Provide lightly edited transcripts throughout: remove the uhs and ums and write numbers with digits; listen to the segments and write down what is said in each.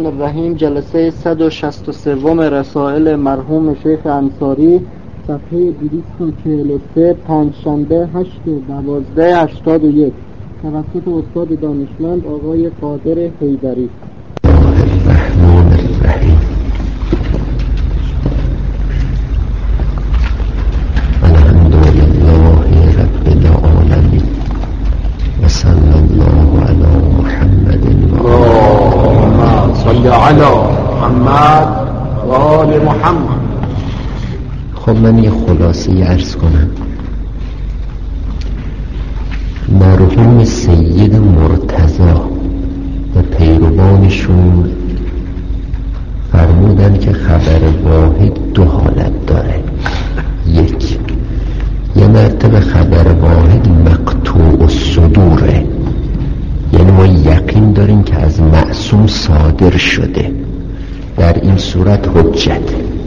الرحمن الرحیم. جلسه 163 رسائل مرحوم شیخ انصاری، صفحه 243، پنجشنبه 8/12/81، توسط استاد دانشمند آقای قادر حیدری. الرحمن الرحیم. الحمد لله رب العالمین و صلی الله علی محمد اللهم صل علی محمد و آل محمد. خب من یه خلاصه عرض کنم. مرحوم سید مرتضی و پیروانشون فرمودن که خبر واحد دو حالت داره. یک، یه مرتبه خبر واحد مقطوع الصدوره، یعنی ما یقین داریم که از معصوم صادر شده، در این صورت حجت.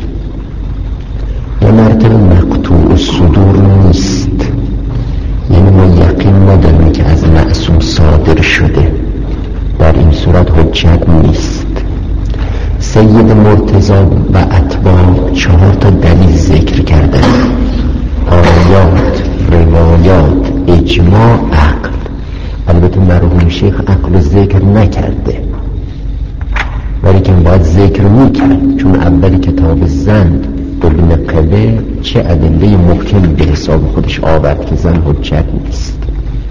یه مرتبه مقطوع الصدور نیست، یعنی ما یقین نداریم که از معصوم صادر شده، در این صورت حجت نیست. سید مرتضی و اتباع 4 دلیل ذکر کردن: آیات، روایات، اجماع، عقل. البته مرحوم شیخ عقل رو ذکر نکرده، ولی که باید ذکر میکرد، چون اول کتاب زند ابن قله چه ادله محکم به حساب خودش آورد که زن حجت نیست.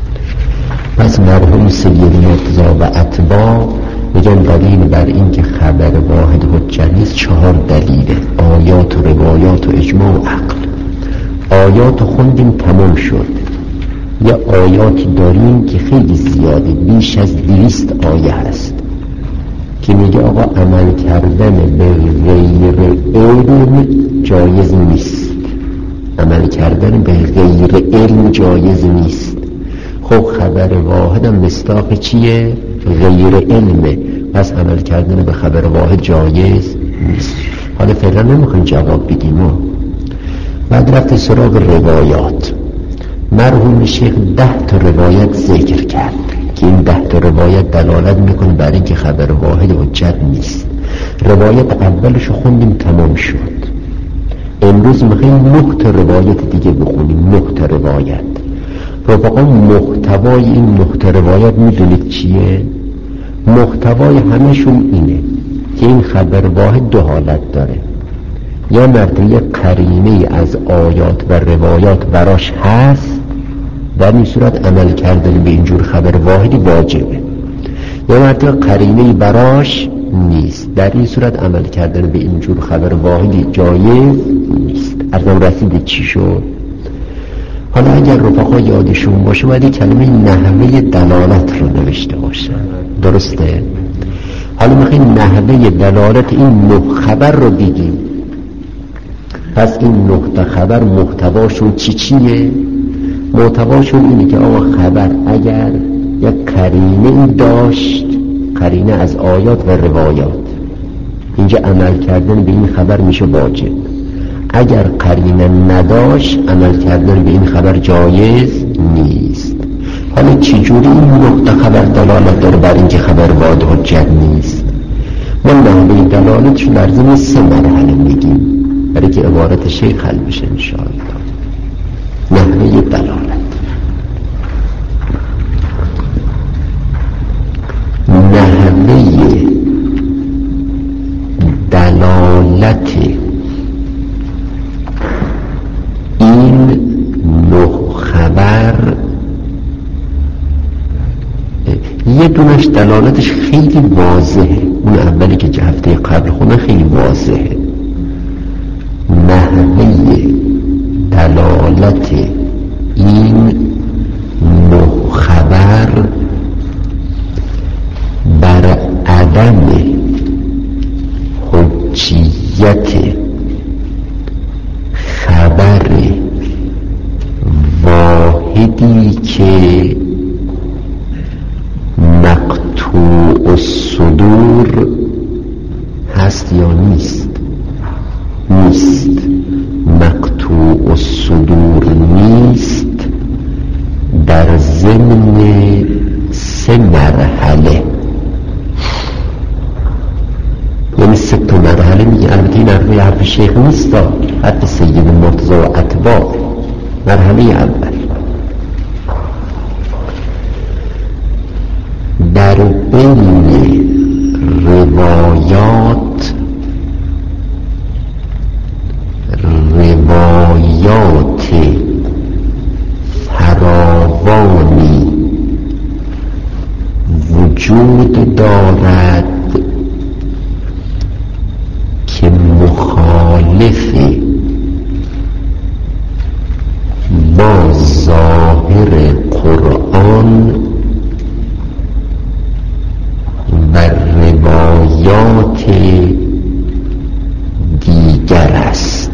پس مرحوم سید مرتضی و اتباع میگن دلیل بر این که خبر واحد حجت نیست 4 دلیله: آیات و روایات و اجماع و عقل. آیات خوندیم تمام شد. یه آیاتی داریم که خیلی زیاده، بیش از 200 آیه هست که میگه آقا عمل کردن به غیر علم جایز نیست، عمل کردن به غیر علم جایز نیست. خب خبر واحد هم مصداق چیه؟ غیر علمه، پس عمل کردن به خبر واحد جایز نیست. حالا فعلا نمیخوایم جواب بدیم. بعد رفت سراغ روایات. مرحوم شیخ 10 روایت ذکر کرد که این 10 روایت دلالت میکنه بر این که خبر واحد حجت نیست. روایت اولشو خوندیم تمام شد. امروز میخوایم 9 روایت دیگه بخونیم. 9 روایت. رفقا محتوای این 9 روایت میدونید چیه؟ محتوای همشون اینه که این خبر واحد 2 حالت داره. یا مرتبه قرینه از آیات و روایات براش هست، در این صورت عمل کردن به اینجور خبر واحدی واجبه. یا مرتبه قرینه براش نیست، در این صورت عمل کردن به اینجور خبر واحدی جایز نیست. ارزم رسید چی شد؟ حالا اگر رفقا یادشون باشه باید کلمه نحوه دلالت رو نوشته باشه، درسته؟ حالا میخوایم نحوه دلالت این 9 خبر رو بگیم. پس این 9 خبر محتواشون چیه؟ محتواشون اینه که آقا خبر اگر یک قرینه داشت، قرینه از آیات و روایات، اینجا عمل کردن به این خبر میشه واجب. اگر قرینه نداشت عمل کردن به این خبر جایز نیست. حالا چجوری این 9 خبر دلالت داره بر این که خبر واحد حجت نیست؟ ما نحوه دلالتش لازم 3 مرحله میگیم برای که عبارت شیخ حل بشه انشاءالله. نحوه دلالت. نحوه دلالت این 9 خبر، یه دونش دلالتش خیلی واضحه، اون اولی که هفته قبل خونه خیلی واضحه. نحوه دلالت این 9 خبر بر عدم حجیت خبر واحدی که مقطوع الصدور هست یا نیست. نیست، مقطوع الصدور نیست، مرحله حرف شیخ نیست، حرف سید مرتضی و اتباع. مرحله اول در بین روایات فراوانی وجود دارد که مخالف با ظاهر قرآن و روایات دیگر است.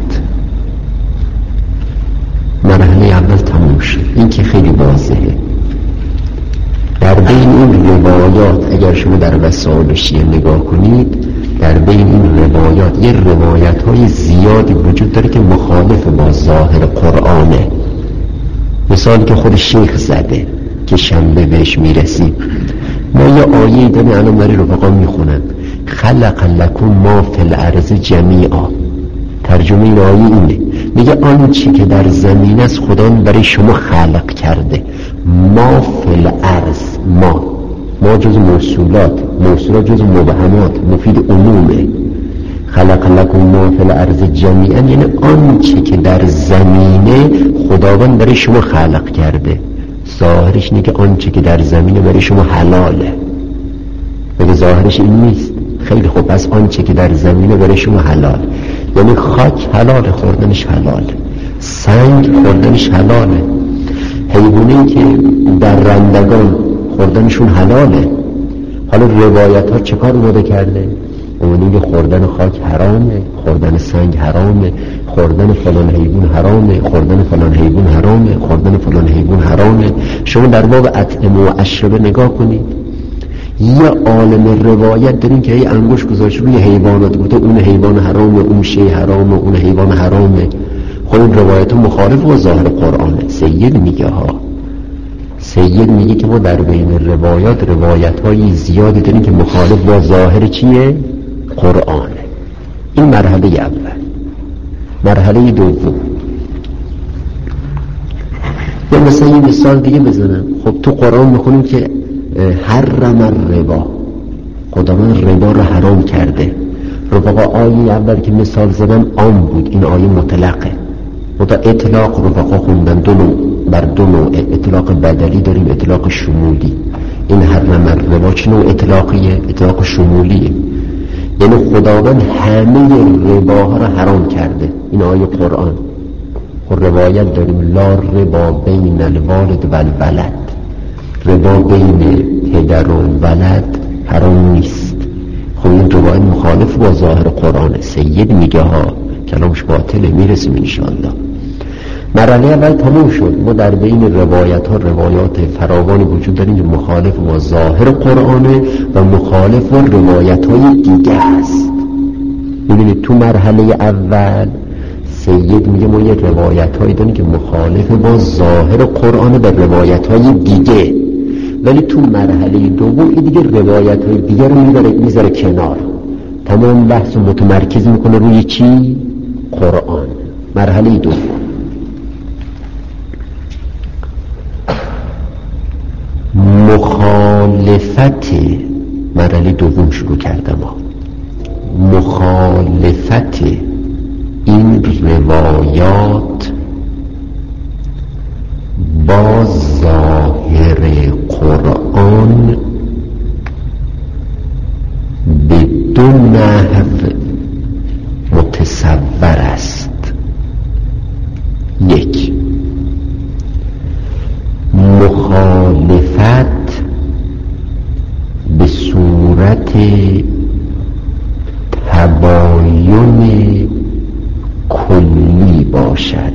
مرحله اول تموم شد. این که خیلی واضحه. در بین این روایات اگر شما در وسائل شیعه نگاه کنید، در بین این روایات یه روایت های زیادی وجود داره که مخالف با ظاهر قرآنه. مثالی که خود شیخ زده که شنبه بهش میرسیم، ما یه آیه داریم الان برای رفقا میخونم، خلق لکم ما فی الارض جمیعا. ترجمه این آیه اینه، میگه آنچه که در زمین است خدا برای شما خلق کرده. ما فی الارض، ما جز موصولات جز مبهمات، مفید عمومه. خلق لکم ما فی الارض جمیعا یعنی آنچه که در زمینه خداوند برای شما خلق کرده. ظاهرش اینه که آنچه که در زمینه برای شما حلاله. مگه ظاهرش این نیست؟ خیلی خوب، پس آنچه که در زمینه برای شما حلال، یعنی خاک حلاله، خوردنش حلاله، سنگ خوردنش حلاله، حیوانی که در رندگان خوردنشون حلاله. حالا روایت ها چه کار اومده کرده؟ اومده که خوردن خاک حرامه، خوردن سنگ حرامه، خوردن فلان حیوان حرامه، خوردن فلان حیوان حرامه، خوردن فلان حیوان حرامه. شما در باب اطعمه و اشربه نگاه کنید، یه عالم روایت داریم که یه انگوش گذاشت روی حیوانات، گفته اون حیوان حرامه، اون شی حرامه، اون حیوان حرامه. خب این روایت ها مخالف با ظاهر قرآنه. سید میگه که ما در بین روایت های زیادی داریم که مخالف با ظاهر چیه؟ قرآنه. این مرحله اول. مرحله دوم، یا مثلا یه مثال دیگه بزنم. خب تو قرآن میخونیم که حرم الربا، خداوند ربا رو حرام کرده. رفقا آیه اول که مثال زدم عام بود، این آیه مطلقه. متا اطلاق رفقا خوندن بر دو نوع، اطلاق بدلی داریم، اطلاق شمولی. این حرم الربا چه نوع اطلاقیه؟ اطلاق شمولیه، یعنی خداوند همه رباها رو حرام کرده. این آیه قرآن. خب روایت داریم لا ربا بین الوالد و الولد، ربا بین پدر و ولد حرام نیست. خب این روایت مخالف با ظاهر قرآنه. سید میگه ها، کلامش باطله، میرسیم انشاءالله. مرحله اول تموم شد. ما در بین روایات فراوانی وجود داریم که مخالف با ظاهر قرآنه و مخالف با روایت های دیگه است. ببینید تو مرحله اول سید میگه ما یه روایت هایی داریم که مخالف با ظاهر قرآن و روایت های دیگه، ولی تو مرحله دوم این دیگه روایت های دیگه رو میذاره کنار، تمام بحث متمرکز میکنه روی چی؟ قرآن. مرحله دوم مخالفت، مرحله دوم شروع کردم مخالفت این روایات با ظاهر قرآن به دو نحو متصور است. یک، مخالفت به صورت تباین کلی باشد.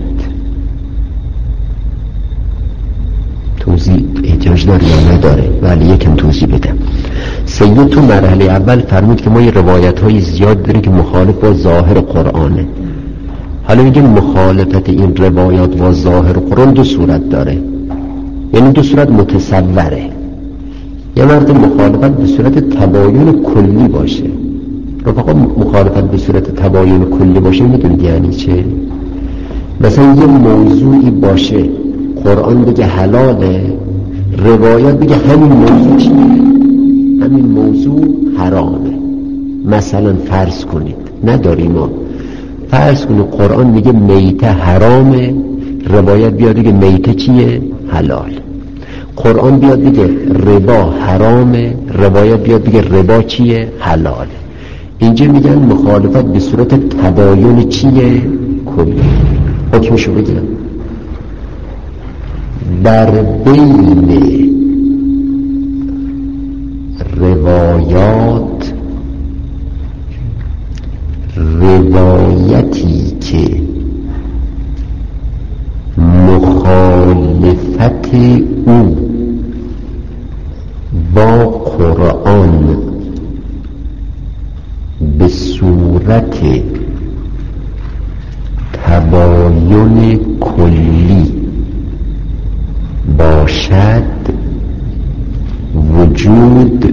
توضیح احتیاج داره یا نداره؟ ولی یکم توضیح بدم. سید تو مرحله اول فرمود که ما یه روایت های زیاد داریم که مخالف با ظاهر قرآنه. حالا میگه مخالفت این روایات با ظاهر قرآن دو صورت داره، یعنی دو صورت متصوره. یه مرد مخالفت به صورت تباین کلی باشه، رفقا مخالفت به صورت تباین کلی باشه میدونید یعنی چه؟ مثلا یه موضوعی باشه قرآن بگه حلاله، روایات بگه همین موضوع چیه؟ همین موضوع حرامه. مثلا فرض کنید نداریم ما، فرض کنید قرآن میگه میته حرامه، روایت بیاد بگه میته چیه؟ حلال. قرآن بیاد بگه ربا حرامه، روایت بیاد بگه ربا چیه؟ حلاله. اینجا میگن مخالفت به صورت تباین چیه؟ کلی. حکمشو بگیرم در بین روایات روایتی که مخالفت او با قرآن به صورت تباین کلی باشد وجود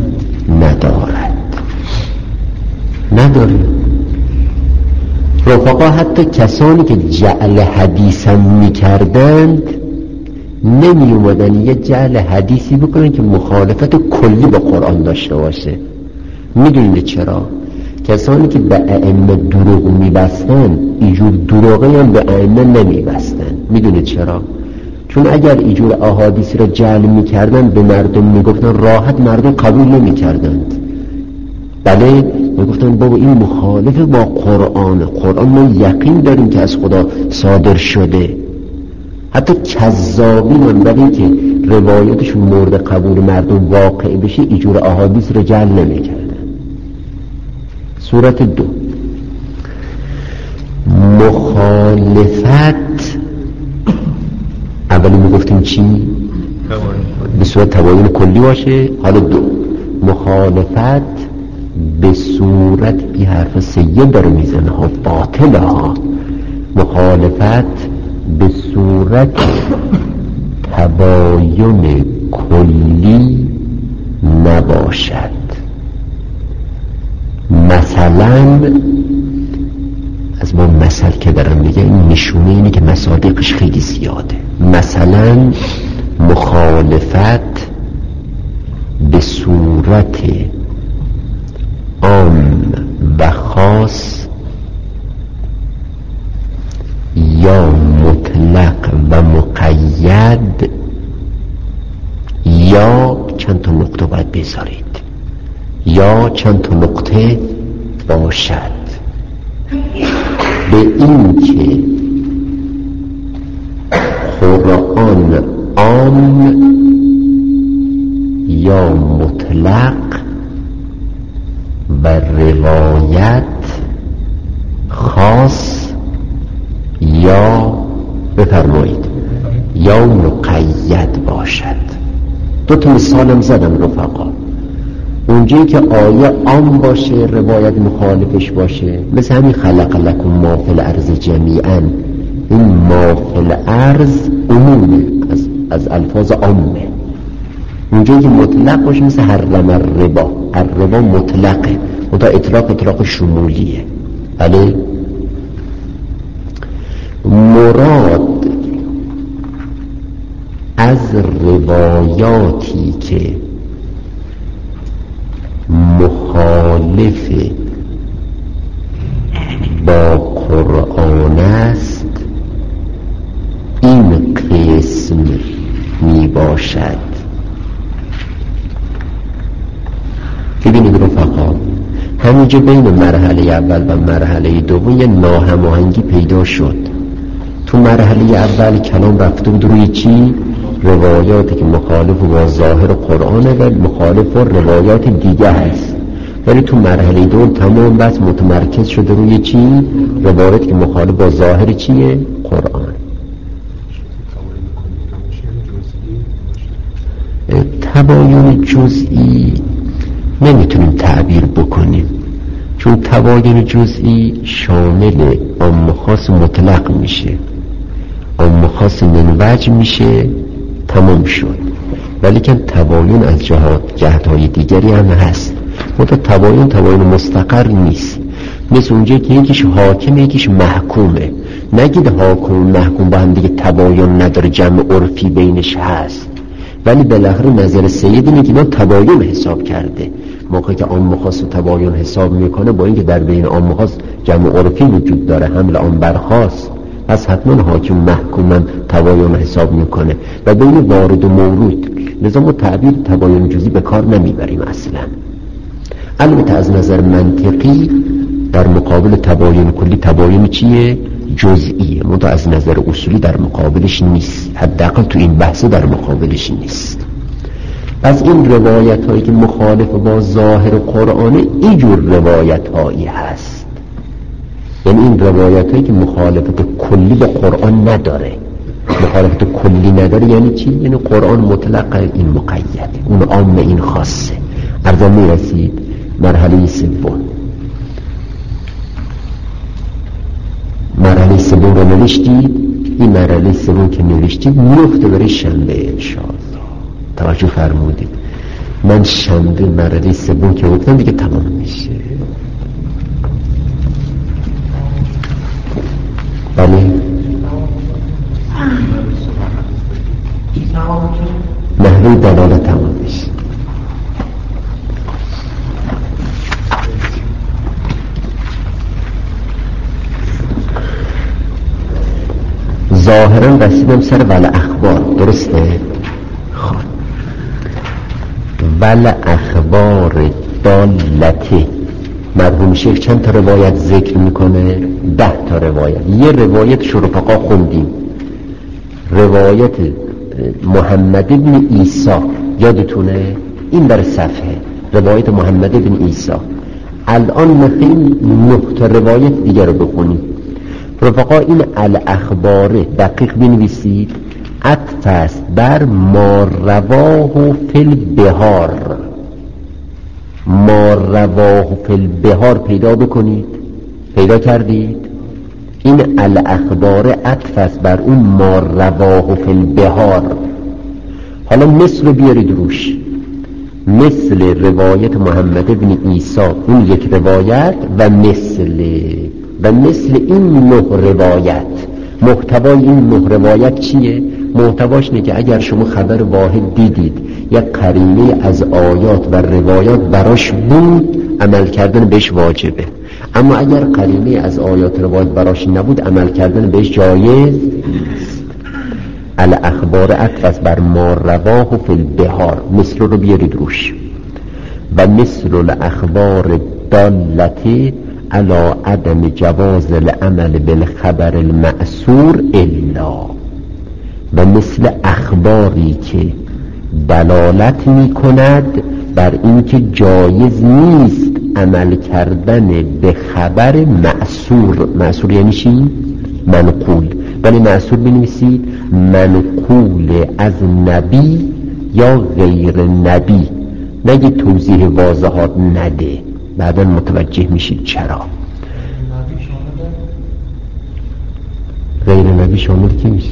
نداره. رفقا حتی کسانی که جعل حدیثم میکردند نمی اومدن یه جعل حدیثی بکنن که مخالفت کلی با قرآن داشته باشه. میدونید چرا؟ کسانی که به ائمه دروغ میبستن اینجور دروغی هم به ائمه نمیبستن. میدونید چرا؟ چون اگر اینجور احادیث را جعل میکردن به مردم میگفتن راحت مردم قبول نمیکردند. بله میگفتن بابا این مخالف با قرآن ما یقین داریم که از خدا صادر شده. حتی کذابین هم برای که روایاتشون مورد قبول مردم واقع بشه اینجور احادیث را جعل نمیکردن. صورت 2 مخالفت، اولی میگفتیم چی؟ به صورت تباین کلی باشه. حالا 2 مخالفت به صورت، این حرف سید داره میزنه ها، باطله ها. مخالفت به صورت تباین کلی نباشد. مثلا از ما مثل که دارم میگه این نشونه اینه که مصادیقش خیلی زیاده. مثلا مخالفت به صورت عام و خاص یا مطلق و مقید یا چند تا نقطه باید بذارید یا چند تا نقطه باشد. به این که قرآن عام یا مطلق و روایت خاص یا بفرمایید یا مقید باشد. 2 تا مثالم زدم رفقا. اونجایی که آیه عام باشه روایت مخالفش باشه، مثل همین خلق لکم ما فی الارض جمیعا، این ما فی الارض عمومه، از الفاظ عامه. اونجایی که مطلق باشه مثل حرم الربا مطلقه و تا اطلاق شمولیه. بله مراد از روایاتی که مخالف با قرآن است این قسم می باشد. ببینید رفقا، همینجا بین مرحله اول و مرحله دوم یه ناهماهنگی پیدا شد. تو مرحله اول کلام رفته بود روی چی؟ روایاتی که مخالف با ظاهر قرآنه و مخالف با روایات دیگه هست. ولی تو مرحله دوم تمام بس متمرکز شده روی چی؟ روایاتی که مخالف با ظاهر چیه؟ قرآن. تباین جزئی نمیتونیم تعبیر بکنیم، چون تباین جزئی شامل عام خاص مطلق میشه، عام خاص منوج میشه، تمام شد. ولی که تباین از جهت‌های دیگری هم هست. خود تباین مستقر نیست، مثل اونجا که یکیش حاکمه یکیش محکومه. نگید حاکم و محکوم با هم دیگه تباین نداره، جمع عرفی بینش هست، ولی بالاخره نظر سید اینه که اینا تباین حساب کرده. موقعی که عام خاص و تباین حساب میکنه، با اینکه در بین عام خاص جمع عرفی وجود داره، حمل آن برخاست، پس حتما حاکم محکوم تباین حساب میکنه و بین وارد و مورود. لذا ما تعبیر تباین جزئی به کار نمیبریم اصلا. البته از نظر منطقی در مقابل تباین کلی تباین چیه؟ جزئیه. منتها از نظر اصولی در مقابلش نیست، حداقل تو این بحث در مقابلش نیست. پس این روایت هایی که مخالف با ظاهر قرآنه اینجور روایت هایی هست، یعنی این روایت هایی که مخالفت کلی با قرآن نداره. مخالفت کلی نداره یعنی چی؟ یعنی قرآن مطلق، این مقیده، اون عام این خاصه. ارزا میرسید مرحله سوم. مرحله سوم رو نوشتید. این مرحله سوم که نوشتید میفته برای شنبه انشاءالله. توجه فرمودید. من شنبه مرحله سوم که گفتم دیگه تمام میشه. بله نحوه دلالت تمام میشه. ظاهرا رسیدم سر ول اخبار، درسته؟ خب ول اخبار دالته مرحوم شیخ چند تا روایت ذکر میکنه؟ 10 تا روایت. یه روایت شرفقا خوندیم، روایت محمد بن عیسی، یادتونه؟ این در صفحه روایت محمد بن عیسی. الان میخواییم 9 تا روایت دیگر رو بخونیم. رفقا این الاخبار دقیق بنویسید. عطف است بر ما رواه فی البحار. ما رواه فی البحار پیدا بکنید. پیدا کردید؟ این الاخبار عطف است بر اون ما رواه فی البحار. حالا مثل بیارید روش، مثل روایت محمد بن عیسی اون یک روایت و مثل این 9 روایت. محتوای این 9 روایت چیه؟ محتواش اینه که اگر شما خبر واحد دیدید یک قرینه از آیات و روایات براش بود، عمل کردن بهش واجبه. اما اگر قرینه از آیات و روایات براش نبود، عمل کردن بهش جایز نیست. الاخبار عطف بر ما رواه فی البحار. مثل رو بیارید روش. و مثل الاخبار دالته علی عدم جواز العمل بالخبر المأثور الا. و مثل اخباری که دلالت می کند بر اینکه جایز نیست عمل کردن به خبر مأثور. مأثور یعنی چی؟ منقول. ولی مأثور بنویسید منقول از نبی یا غیر نبی. نگه توضیح واضحات نده، بعدا متوجه میشید چرا. غیر نبی شامل کی میشه؟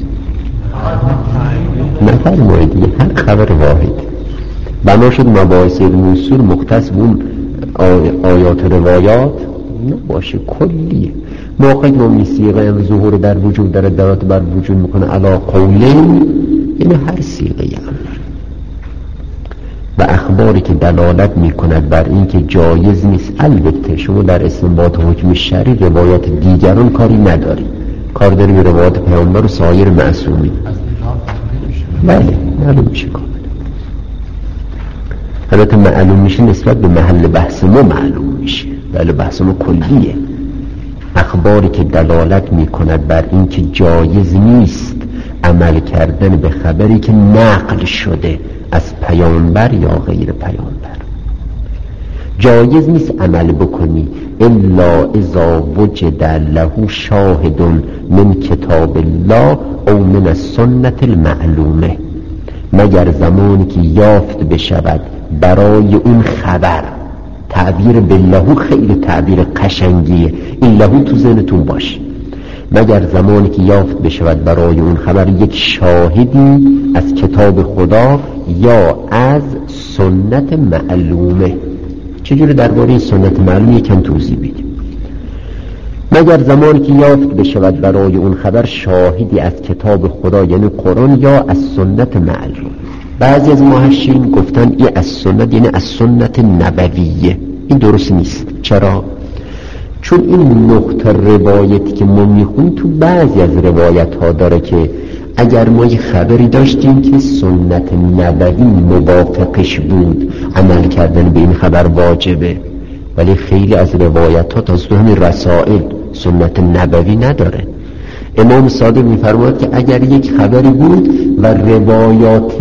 نفرمایید دیگه، هر خبر واحد. بنا شد مباحث اصول مختص بون آیات روایات نباشه، کلیه. موقعی که ما سیغه هم ظهور در وجود در دلالت بر وجود میکنه علا قولین، یعنی هر سیغه امر. و اخباری که دلالت میکند بر این که جایز نیست. البته شما در استنباط حکم شرعی روایات دیگران کاری نداری، کار داری به روایات پیامبر و سایر معصومین. بله معلوم میشه کاملا. البته معلوم میشه نسبت به محل بحث ما معلوم میشه. بله بحث ما کلیه. اخباری که دلالت میکند بر این که جایز نیست عمل کردن به خبری که نقل شده از پیامبر یا غیر پیامبر. جایز نیست عمل بکنی الا اذا وجد له شاهد من کتاب الله او من السنت المعلومه، مگر زمانی که یافت بشود برای اون خبر. تعبیر بالله خیلی تعبیر قشنگیه، این لهو تو ذهنتون باشه. مگر زمانی که یافت بشود برای اون خبر یک شاهدی از کتاب خدا یا از سنت معلومه. چجوری درباره سنت معلوم یکم توضیح بدیم. مگر زمانی که یافت بشود برای اون خبر شاهدی از کتاب خدا یعنی قرآن یا از سنت معلوم. بعضی از محشرین گفتن این از سنت یعنی از سنت نبویه. این درست نیست. چرا؟ چون این نقطه روایتی که ما میخونیم تو بعضی از روایت ها داره که اگر ما یه خبری داشتیم که سنت نبوی موافقش بود عمل کردن به این خبر واجبه، ولی خیلی از روایت ها تا همین رسائل سنت نبوی نداره. امام صادق میفرماید که اگر یک خبری بود و روایات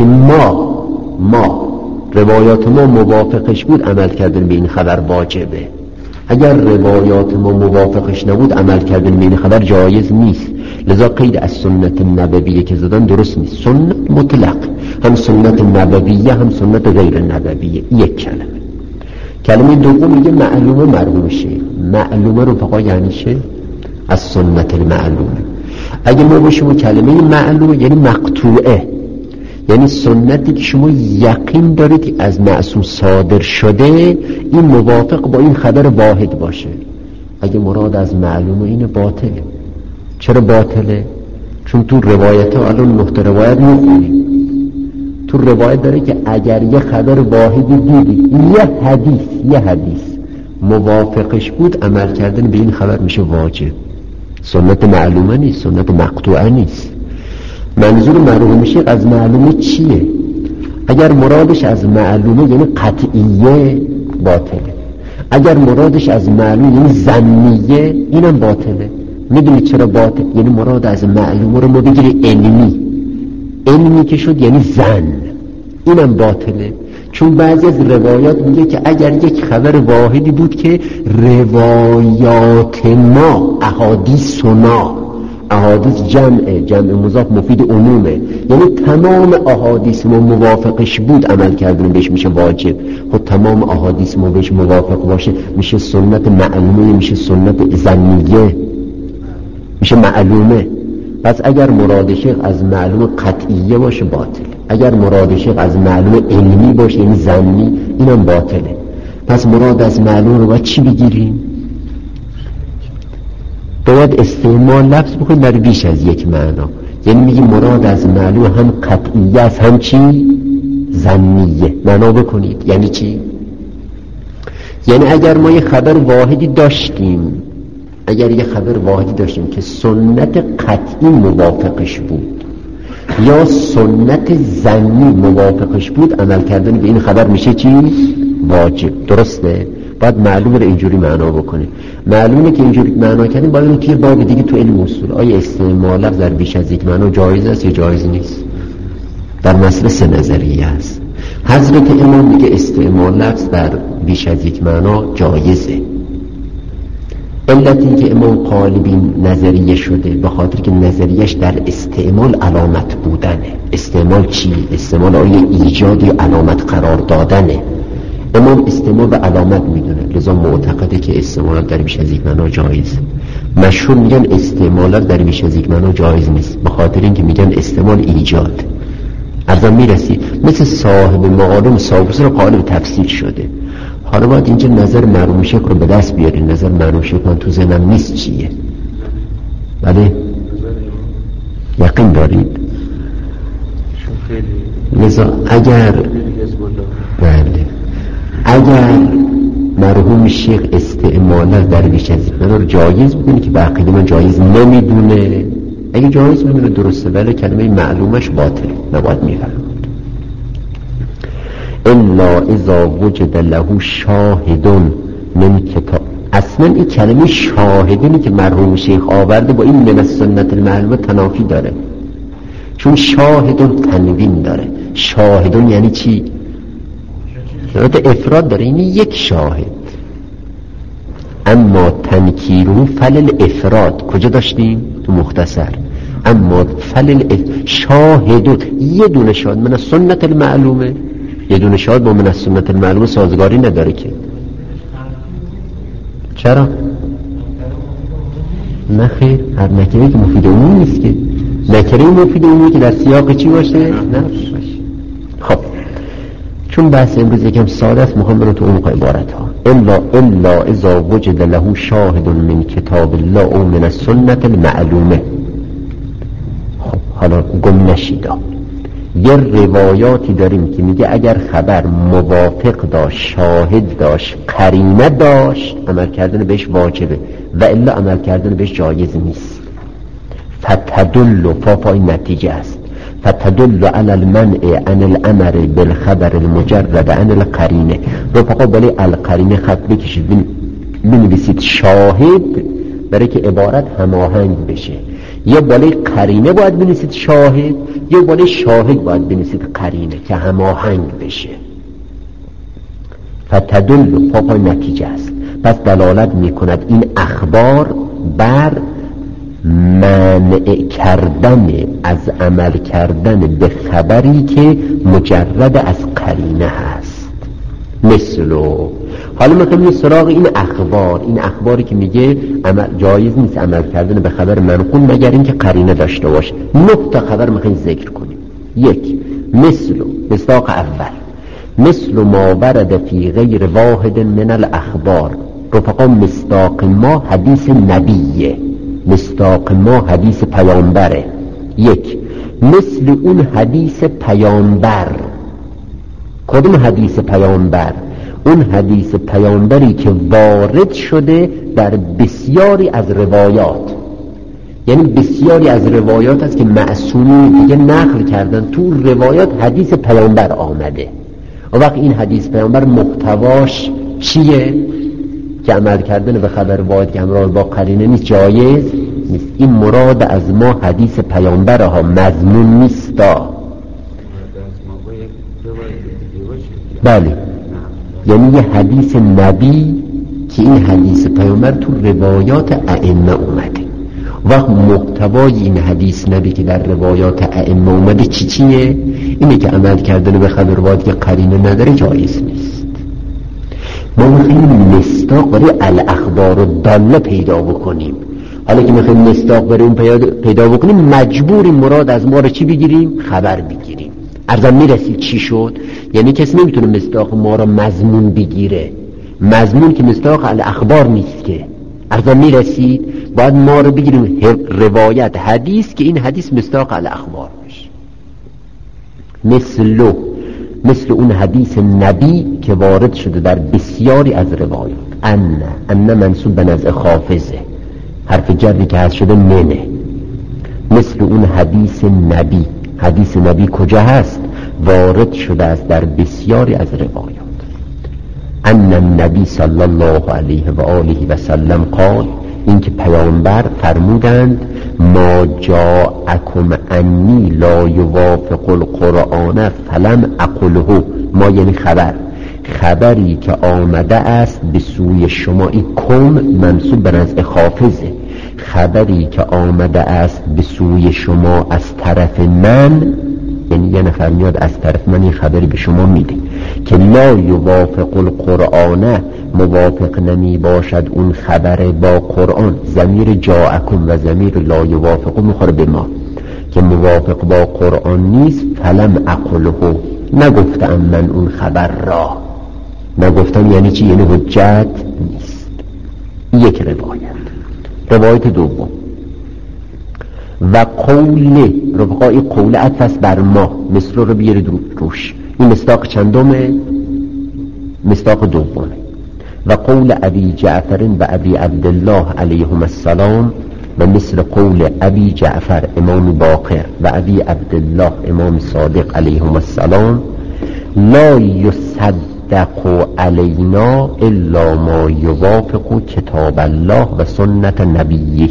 ما موافقش بود عمل کردن به این خبر واجبه. اگر روایات ما موافقش نبود عمل کردن به این خبر جایز نیست. لذا قید از سنت نبویه که زدن درست نیست. سنت مطلق، هم سنت نبویه هم سنت غیر نبویه. یک کلمه دوم میگه معلومه مرحوم شیخ. معلومه رو فقط یعنی چه؟ از سنت المعلومه. اگه ما باشیم کلمه معلومه یعنی مقطوعه، یعنی سنتی که شما یقین دارید از معصوم صادر شده این موافق با این خبر واحد باشه. اگه مراد از معلومه این باطله. چرا باطله؟ چون تو روایت ها الان نقطه روایت میخونیم، تو روایت داره که اگر یه خبر واحدی دیدید یه حدیث موافقش بود عمل کردن به این خبر میشه واجب. سنت معلومه نیست، سنت مقطوعه نیست. منظور مرحوم شیخ از معلومه چیه؟ اگر مرادش از معلومه یعنی قطعیه باطله، اگر مرادش از معلومه یعنی ظنیه اینم باطله. میدونی چرا باطل؟ یعنی مراد از معلومه رو ما بگیری علمی که شد یعنی ظن، اینم باطله. چون بعضی از روایات میگه که اگر یک خبر واحدی بود که روایات ما احادیث جمع مضاف مفید عمومه، یعنی تمام احادیث ما موافقش بود عمل کردن بهش میشه واجب. خود تمام احادیث ما بهش موافق باشه میشه سنت معلومه، میشه سنت ظنیه، میشه معلومه. پس اگر مراد شیخ از معلومه قطعیه باشه باطل، اگر مراد شیخ از معلومه علمی باشه یعنی ظنی اینم باطله. پس مراد از معلومه رو باید چی بگیریم؟ باید استعمال لفظ بکنیم برای بیش از یک معنا. یعنی میگیم مراد از معلومه هم قطعیه است هم چی؟ ظنیه. معنا بکنید یعنی چی؟ یعنی اگر ما یه خبر واحدی داشتیم که سنت قطعی موافقش بود یا سنت ظنی موافقش بود عمل کردن به این خبر میشه چی؟ واجب. درسته؟ باید معلومه رو اینجوری معنا بکنه. معلومه که اینجوری معنا کردیم باید اون توی باب دیگه تو علم اصول آیا استعمال لفظ در بیش از یک معنا جایز است یا جایز نیست؟ در مسئله سه نظریه است. حضرت امام میگه استعمال لفظ در بیش از یک معنا جایزه. علت این که امام قالبی نظریه شده به خاطر که نظریش در استعمال علامت بودنه. استعمال چی؟ استعمال آیا ایجاد یا علامت قرار دادنه. امام استعمال به علامت میدونه، لذا معتقده که استعمالات در بیش از یک معنا جایز. مشهور میگن استعمالات در بیش از یک معنا جایز نیست به خاطر اینکه میگن استعمال ایجاد. ارزم میرسی مثل صاحب معالم سابوس رو قالب تفسیر شده. حالا باید اینجا نظر مرحوم شیخ رو به دست بیارین. نظر مرحوم شیخ من تو ذهنم نیست چیه. بله یقین دارید؟ لذا اگر مرحوم شیخ استعمالات در بیش از یک معنا رو جایز بدونه که به عقیده من جایز نمیدونه، اگه جایز بدونه درسته، ولی کلمه معلومش باطل نباید میفرماد. الا اذا وجد له شاهدون من کتاب. اصلا این کلمه شاهدونی که مرحوم شیخ آورده با این من السنت المعلومه تنافی داره، چون شاهدون تنوین داره. شاهدون یعنی چی؟ افراد داره، یعنی یک شاهد. اما تنکیرو فلل افراد کجا داشتیم؟ تو مختصر. اما فلل شاهدون یه دونه شاهد من السنت المعلومه، یه دونه شاهد با من السنت المعلومه سازگاری نداره که. چرا؟ نه خیر، هر نکره که مفید عمومی نیست که. نکره مفید عمومی که در سیاق چی باشه؟ نه باشه. خب چون بحث امروز یکم ساده است، میخوام برو تو عمق عبارت ها. الا اذا وجد له شاهد من کتاب الله او من السنة المعلومه. خب حالا گم نشیدا، یه روایاتی داریم که میگه اگر خبر موافق داشت، شاهد داشت، قرینه داشت، عمل کردن بهش واجبه و الا عمل کردن بهش جایز نیست. فتدل فاپای نتیجه است، فتدل علی المنع عن الامر بالخبر المجرد عن القرینه. رفقا بالای القرینه خط بکشید، بنویسید شاهد برای که عبارت هماهنگ بشه. یا بالای قرینه باید بنویسید شاهد، یا بالای شاهد باید بنویسید قرینه که هماهنگ بشه. فتدل پاپای نتیجه است. پس دلالت میکند این اخبار بر منع کردن از عمل کردن به خبری که مجرد از قرینه هست. مثلو حالا میخوایم سراغ این اخباری که میگه جایز نیست عمل کردن به خبر منقول مگر اینکه قرینه داشته باشه. 9 تا خبر میخوایم ذکر کنیم. 1. مصداق اول، مثل ما ورد فی غیر واحد من الاخبار. رفقا مصداق ما حدیث نبیه، مصداق ما حدیث پیامبره. 1. مثل اون حدیث پیامبر. کدوم حدیث پیامبر؟ اون حدیث پیامبری که وارد شده در بسیاری از روایات، یعنی بسیاری از روایات است که معصومین دیگه نقل کردن، تو روایات حدیث پیامبر آمده. و وقت این حدیث پیامبر محتواش چیه؟ که عمل کردن به خبر واحد که همراه با قرینه نیست، جایز نیست. این مراد از ما حدیث پیامبر ها، مضمون نیستا. بله، یعنی یه حدیث نبی که این حدیث پیامبر تو روایات ائمه اومده. وقت محتوای این حدیث نبی که در روایات ائمه اومده چیه؟ اینه که عمل کردن به خبر واحد که قرینه نداره جایز نیست. ما میخواییم مصداق برای الاخبار و داله پیدا بکنیم. حالا که میخواییم مصداق برای اون پیدا بکنیم، مجبوریم مراد از ما رو چی بگیریم؟ خبر بگیریم. ارزم میرسید چی شد؟ یعنی کسی نمیتونه مصداق ما رو مضمون بگیره، مضمون که مصداق الاخبار نیست که. ارزم میرسید باید ما رو بگیریم روایت حدیث که این حدیث مصداق الاخبار باشه. مثل اون حدیث نبی که وارد شده در بسیاری از روایات. ان منصوب به نزع خافزه، حرف جری که هست شده منه. مثل اون حدیث نبی. حدیث نبی کجا هست؟ وارد شده است در بسیاری از روایات. ان النبی صلی الله علیه و آله و سلم قال، این که پیامبر فرمودند ما جاءکم انی لا یوافق القرآن فلم اقله. ما یعنی خبری که آمده است به سوی شما. این کم منصوب به نزع خافزه. خبری که آمده است به سوی شما از طرف من، یعنی یه نفر میاد از طرف من این خبری به شما میده که لا یوافق القرآن، موافق نمی باشد اون خبر با قرآن. ضمیر جاءکم و ضمیر لا یوافق میخوره به ما که موافق با قرآن نیست. فلم اقله، نگفتم من اون خبر را. نگفتم یعنی چی؟ یعنی حجت نیست. یک روایت دوم و قول. رفقای قول عطف بر ما، مثل رو بیارید روش. این مصداق چندمه؟ مصداق دومه. و قول ابی جعفر و ابی عبدالله علیهم السلام، و مثل قول ابی جعفر امام باقر و ابی عبدالله امام صادق علیهم السلام، لا یصدق علینا الا ما یوافق کتاب الله و سنت نبیه.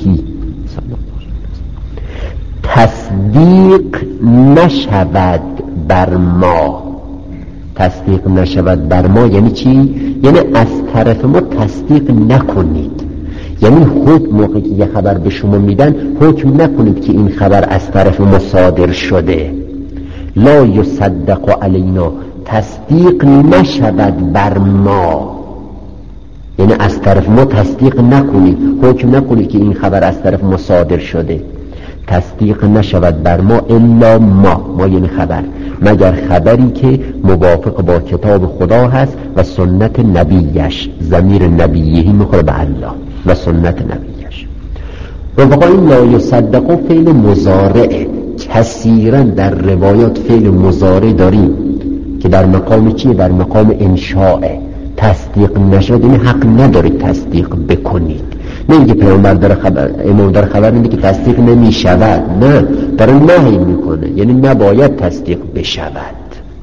تصدیق نشود بر ما. تصدیق نشود بر ما یعنی چی؟ یعنی از طرف ما تصدیق نکنید. یعنی خود موقعی که یه خبر به شما میدن حکم نکنید که این خبر از طرف ما صادر شده. لا یصدق علینا، تصدیق نشود بر ما، یعنی از طرف ما تصدیق نکنید، حکم نکنید که این خبر از طرف ما صادر شده. تصدیق نشود بر ما الا ما یعنی خبر، مگر خبری که موافق با کتاب خدا هست و سنت نبیش. ضمیر نبیهی میخوره به الله و سنت نبیش. رفقا این لا یصدق فعل مضارع، کثیرا در روایات فعل مضارع داریم که در مقام چیه؟ در مقام انشاء. تصدیق نشد این حق ندارید تصدیق بکنید. نه اینکه پیامبر داره امام داره خبر میده که تصدیق نمی شود، نه، داره نهی میکنه، یعنی نباید تصدیق بشود.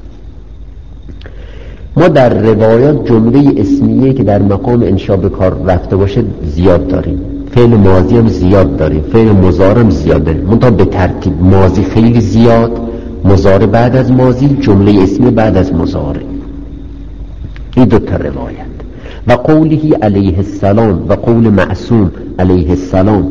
ما در روایات جمله اسمیه که در مقام انشاء به کار رفته باشه زیاد داریم، فعل ماضی هم زیاد داریم، فعل مضارع هم زیاد داریم، منتها به ترتیب ماضی خیلی زیاد، مضارع بعد از ماضی، جمله اسمی بعد از مضارع. این دو تا روایت. و قوله علیه السلام و قول معصوم علیه السلام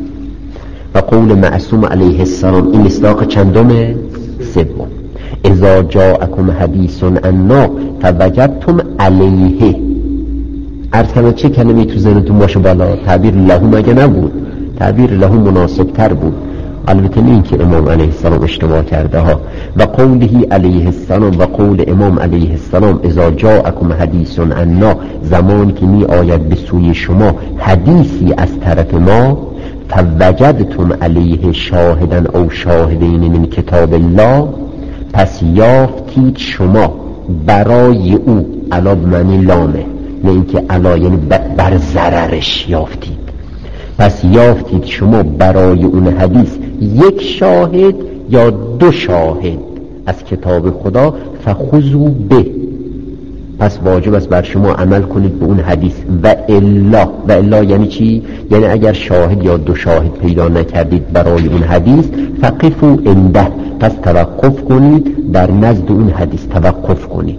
و قول معصوم علیه السلام، این مصداق چندمه؟ سوم. اذا جاءکم حدیث عنا فوجدتم علیه. عرض کنم چه کلمه‌ای تو ذهنتون باشه بالا؟ تعبیر له مگه نبود؟ تعبیر له مناسب تر بود. البته نه اینکه امام علیه السلام اشتباه کرده ها. و قوله علیه السلام و قول امام علیه السلام اذا جاءکم حدیث عنا، زمان که می آید به سوی شما حدیثی از طرف ما، فوجدتم علیه شاهدا او شاهدین من کتاب الله، پس یافتید شما برای او، علا بمعنی لامه، نه اینکه علا یعنی بر ضررش یافتید، پس یافتید شما برای اون حدیث یک شاهد یا دو شاهد از کتاب خدا، فخذوا به، پس واجب است بر شما عمل کنید به اون حدیث. و الا یعنی چی؟ یعنی اگر شاهد یا دو شاهد پیدا نکردید برای اون حدیث، فقفوا عنده، پس توقف کنید در نزد اون حدیث، توقف کنید.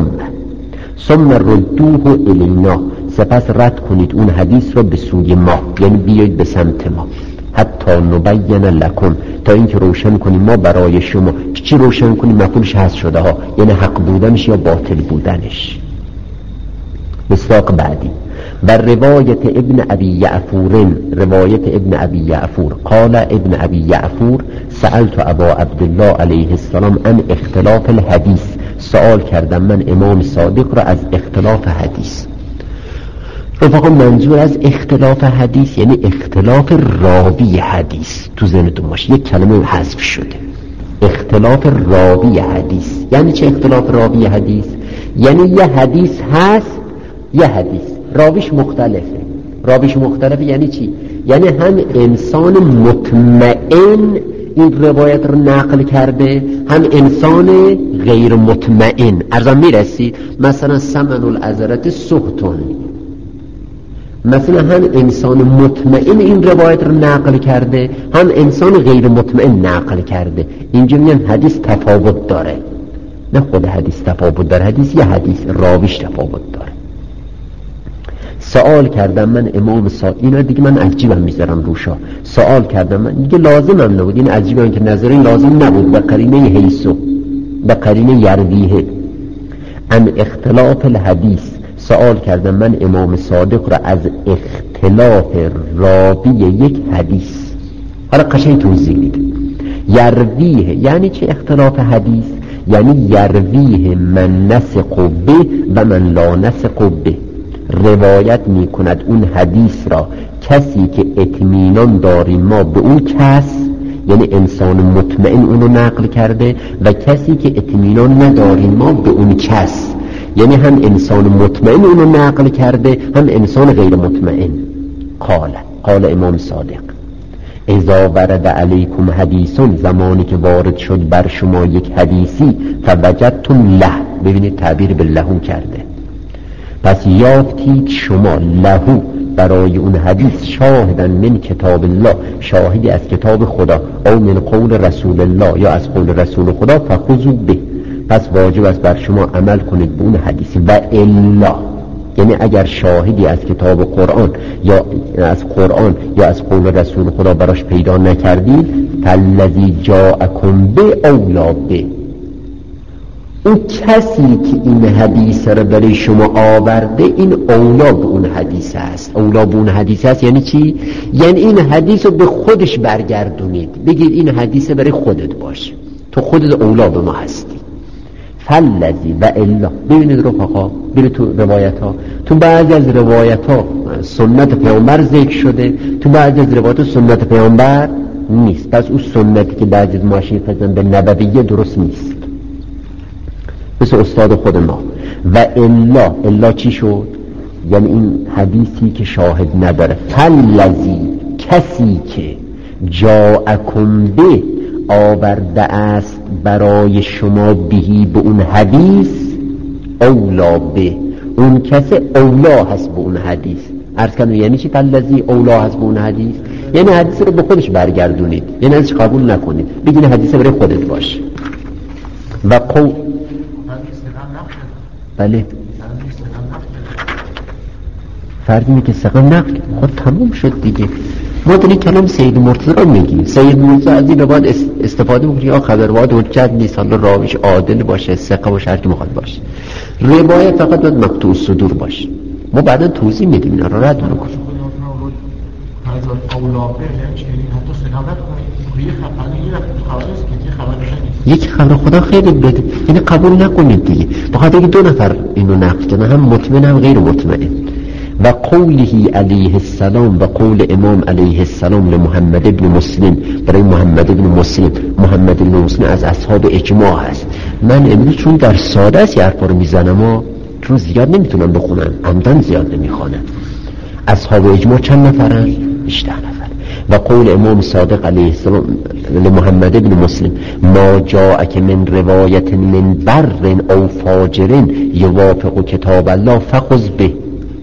ثم ردوه الینا، سپس رد کنید اون حدیث رو به سوی ما، یعنی بیایید به سمت ما. حتی نبین لکم، تا اینکه روشن کنیم ما برای شما. چی روشن کنیم؟ مفعولش هست شده ها، یعنی حق بودنش یا باطل بودنش. مصداق بعدی. و روایت ابن ابی یعفور، روایت ابن ابی یعفور قال ابن ابی یعفور سألت ابا عبدالله علیه السلام عن اختلاف الحدیث، سوال کردم من امام صادق را از اختلاف حدیث. رفقا منظور از اختلاف حدیث یعنی اختلاف راوی حدیث. تو ذهنتون باشه یک کلمه حذف شده، اختلاف راوی حدیث. یعنی چه اختلاف راوی حدیث؟ یعنی یه حدیث هست، یه حدیث راویش مختلفه. راویش مختلفه یعنی چی؟ یعنی هم انسان مطمئن این روایت رو نقل کرده، هم انسان غیر مطمئن. ارزم میرسید مثلا سمن العذرت سختون، مثلا هم انسان مطمئن این روایت رو نقل کرده، هم انسان غیر مطمئن نقل کرده. اینجا میگن حدیث تفاوت داره. نه خود حدیث تفاوت داره، حدیث یه حدیث راویش تفاوت داره. سوال کردم من امام اینا دیگه من عجیبم میذارم روشا. سوال کردم من دیگه لازمم نبود، این عجیبم که نظری لازم نبود، به قرینه حیثو، به قرینه یرویه ان اختلاف الحدیث. سوال کردم من امام صادق را از اختلاف راوی یک حدیث. حالا قشنگ توضیح میده. یرویه یعنی چه اختلاف حدیث؟ یعنی یرویه من نثق به و من لا نثق به. روایت میکند اون حدیث را کسی که اطمینان داریم ما به اون کس، یعنی انسان مطمئن اونو نقل کرده، و کسی که اطمینان نداریم ما به اون کس، یعنی هم انسان مطمئن اونو نقل کرده، هم انسان غیر مطمئن. قال امام صادق اذا ورد علیکم حدیثون، زمانی که وارد شد بر شما یک حدیثی، فوجدتم له، ببینید تعبیر به لهو کرده، پس یافتید شما لهو برای اون حدیث شاهدن من کتاب الله، شاهدی از کتاب خدا، او من قول رسول الله، یا از قول رسول خدا، فخذوا به، پس واجب است بر شما عمل کنید به اون حدیث. و الا یعنی اگر شاهدی از کتاب قرآن یا از قرآن یا از قول رسول خدا براش پیدا نکردید، فالذی جاءکم به اولا به، اون کسی که این حدیث رو برای شما آورده این اولا به اون حدیث است. اولا به اون حدیث است یعنی چی؟ یعنی این حدیث رو به خودش برگردونید، بگید این حدیث برای خودت باشه، تو خودت اولا به ما هستی. فالذی و الا، ببینید رفقا، ببینید تو روایت ها، تو بعضی از روایت ها سنت پیامبر ذکر شده، تو بعضی از روایت ها سنت پیامبر نیست. پس اون سنتی که بعضی از ماشین فزن به نبویه درست نیست، مثل استاد خود ما. و الا چی شد؟ یعنی این حدیثی که شاهد نداره. فالذی، کسی که جاءکم به، آورده است برای شما بهی، به اون حدیث، اولا به، اون کسی اولا هست به اون حدیث. عرض کردم یعنی چی فالذی اولا هست به اون حدیث؟ یعنی حدیث رو به خودش برگردونید، یعنی ازش قبول نکنید، بگید حدیث برای خودت باشه. و بله فردی که سقم نقل خود تموم شد دیگه. ما داریم کلام سید مرتضی رو میگیم. سید مرتضی از این رو باید استفاده بکنی، یا خبرواد حجت نیست، حالا راویش عادل باشه، ثقه باشه، هر کی میخواد باشه. روایت فقط باید مقطوع الصدور باشه. ما بعدا توضیح میدیم اینا رو، رد نکنیم. یک خبر خدا خیلی بده، یعنی قبول نکنید دیگه. بخاطر اینکه دو نفر اینو نقل کردن، هم مطمئن هم غیر مطمئن. و قوله علیه السلام، و قول امام علیه السلام لمحمد ابن مسلم، برای محمد ابن مسلم. محمد ابن مسلم از اصحاب اجماع هست. من امروز چون در ساده است یه حرفا رو میزنم، چون زیاد نمیتونم بخونم، عمدن زیاد نمیخوانم. اصحاب اجماع چند نفرن؟ 18 نفر. و قول امام صادق علیه السلام لمحمد ابن مسلم، ما جاءک من روایت من بر او فاجر یوافق کتاب الله فخذ به.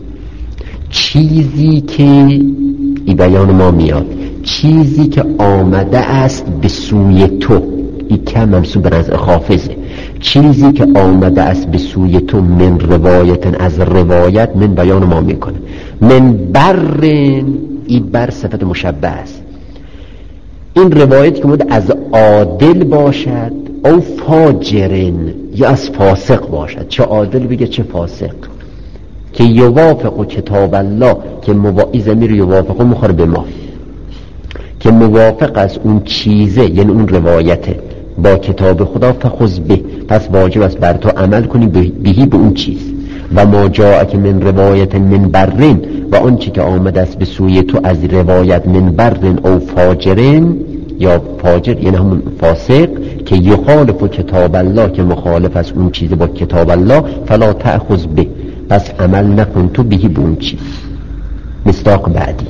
چیزی که این بیان ما میاد، چیزی که آمده است به سوی تو، این که منصوب از خافظه، چیزی که آمده است به سوی تو، من روایت، از روایت، من بیان ما میکنه. من بر، این بر صفت مشبه است. این روایت که مود از عادل باشد، او فاجرن، یا از فاسق باشد، چه عادل بگه چه فاسق، که یوافق کتاب الله، که زمیر یوافق مخور به ما، که موافق است اون چیزه، یعنی اون روایته با کتاب خدا، فخذ به، پس واجب است بر تو عمل کنی بهی، به اون چیز. و ما جاءک من روایت من برن، و آن چی که آمده است به سوی تو از روایت من برن او فاجرن، یا فاجر یعنی همون فاسق، که یخالف کتاب الله، که مخالف است اون چیز با کتاب الله، فلا تأخذ به، پس عمل نکن تو بهی به اون چیز. مصداق بعدی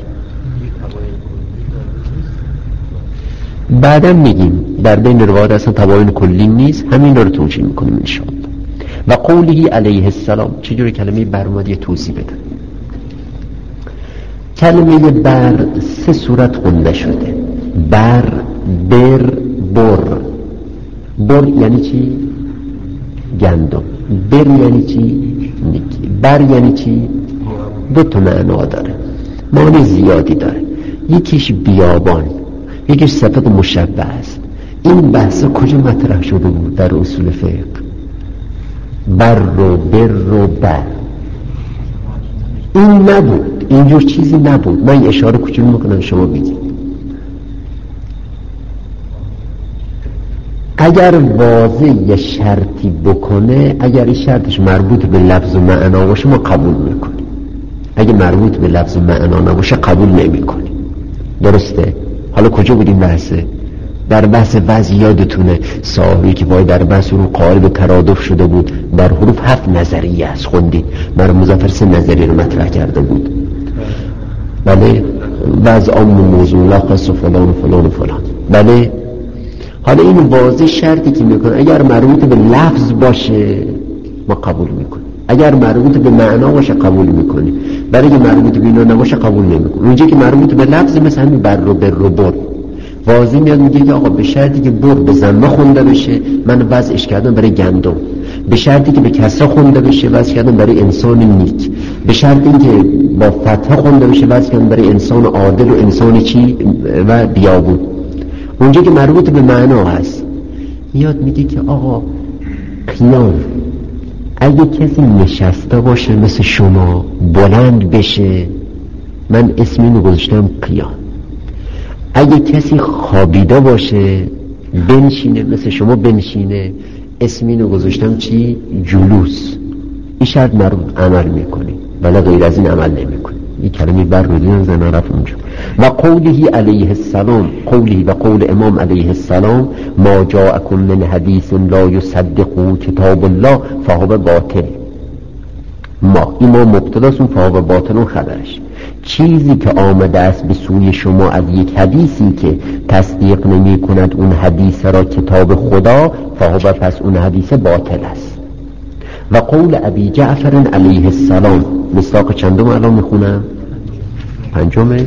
بعدا میگیم، در بین روایات اصلا تباین کلی نیست، همین رو توجیه میکنیم انشاءالله. و قوله علیه السلام، چجوری کلمه بر اومد یه توضیح بدن. کلمه بر 3 صورت خونده شده: بر، بر، بر. بر یعنی چی؟ گندم. بر یعنی چی؟ نیکی. بر یعنی چی؟ 2 تا معنا داره، معنی زیادی داره. یکیش بیابان، یکیش صفت مشبه است. این بحث کجا مطرح شده بود در اصول فقه؟ بر و بر و بر، این نبود، اینجور چیزی نبود. من اشاره کوچولو میکنم شما بگید. اگر واضح یه شرطی بکنه، اگر این شرطش مربوط به لفظ و معنا باشه ما قبول میکنیم، اگه مربوط به لفظ و معنا نباشه قبول نمیکنیم. درسته؟ حالا کجا بودیم بحثه؟ در بحث وضع یادتونه صاحبی که باید در بحث رو قالب ترادف شده بود، در حروف 7 نظریه است خوندید، مرا مظفر 3 نظریه رو مطرح کرده بود. بله، وضع عام موضوع لخص و فلان و فلان و فلان. بله، حالا این واضح شرطی که میکنه اگر مربوط به لفظ باشه ما قبول میکنیم، اگر مربوط به معنا باشه قبول میکنیم، برای اگه مربوط به اینا نباشه قبول نمیکنیم. اونجا که مربوط به لفظ مثل همین بر و بر و بر، واضح میاد میگه که آقا به شرطی که بر به ضمه خونده بشه من وضعش کردم برای گندم، به شرطی که به کسره خونده بشه وضع کردم برای انسان نیک، به شرطی که با فتحه خونده بشه وضع کردم برای انسان عادل و انسان چی و بیابون. اونجا که مربوط به معنا هست میاد میگه که آقا قیام. اگه کسی نشسته باشه مثل شما بلند بشه، من اسم اینو گذاشتم قیام. اگه کسی خوابیده باشه بنشینه مثل شما بنشینه، اسم اینو گذاشتم چی؟ جلوس. این شرط عمل میکنی ولی غیر از این عمل نمیکنی. این کلمه بر رو دیدن زنه رفت اونجا. و قوله علیه السلام، قوله و قول امام علیه السلام، ما جاءکم من حدیث لا یصدقه کتاب الله فهو باطل. این ما مبتداست، اون فهو باطل اون خبرش. چیزی که آمده است به سوی شما از یک حدیثی که تصدیق نمی کند اون حدیث را کتاب خدا، فهو پس اون حدیث باطل است. و قول ابی جعفر علیه السلام، مصداق چندم الان میخونم؟ پنجمه؟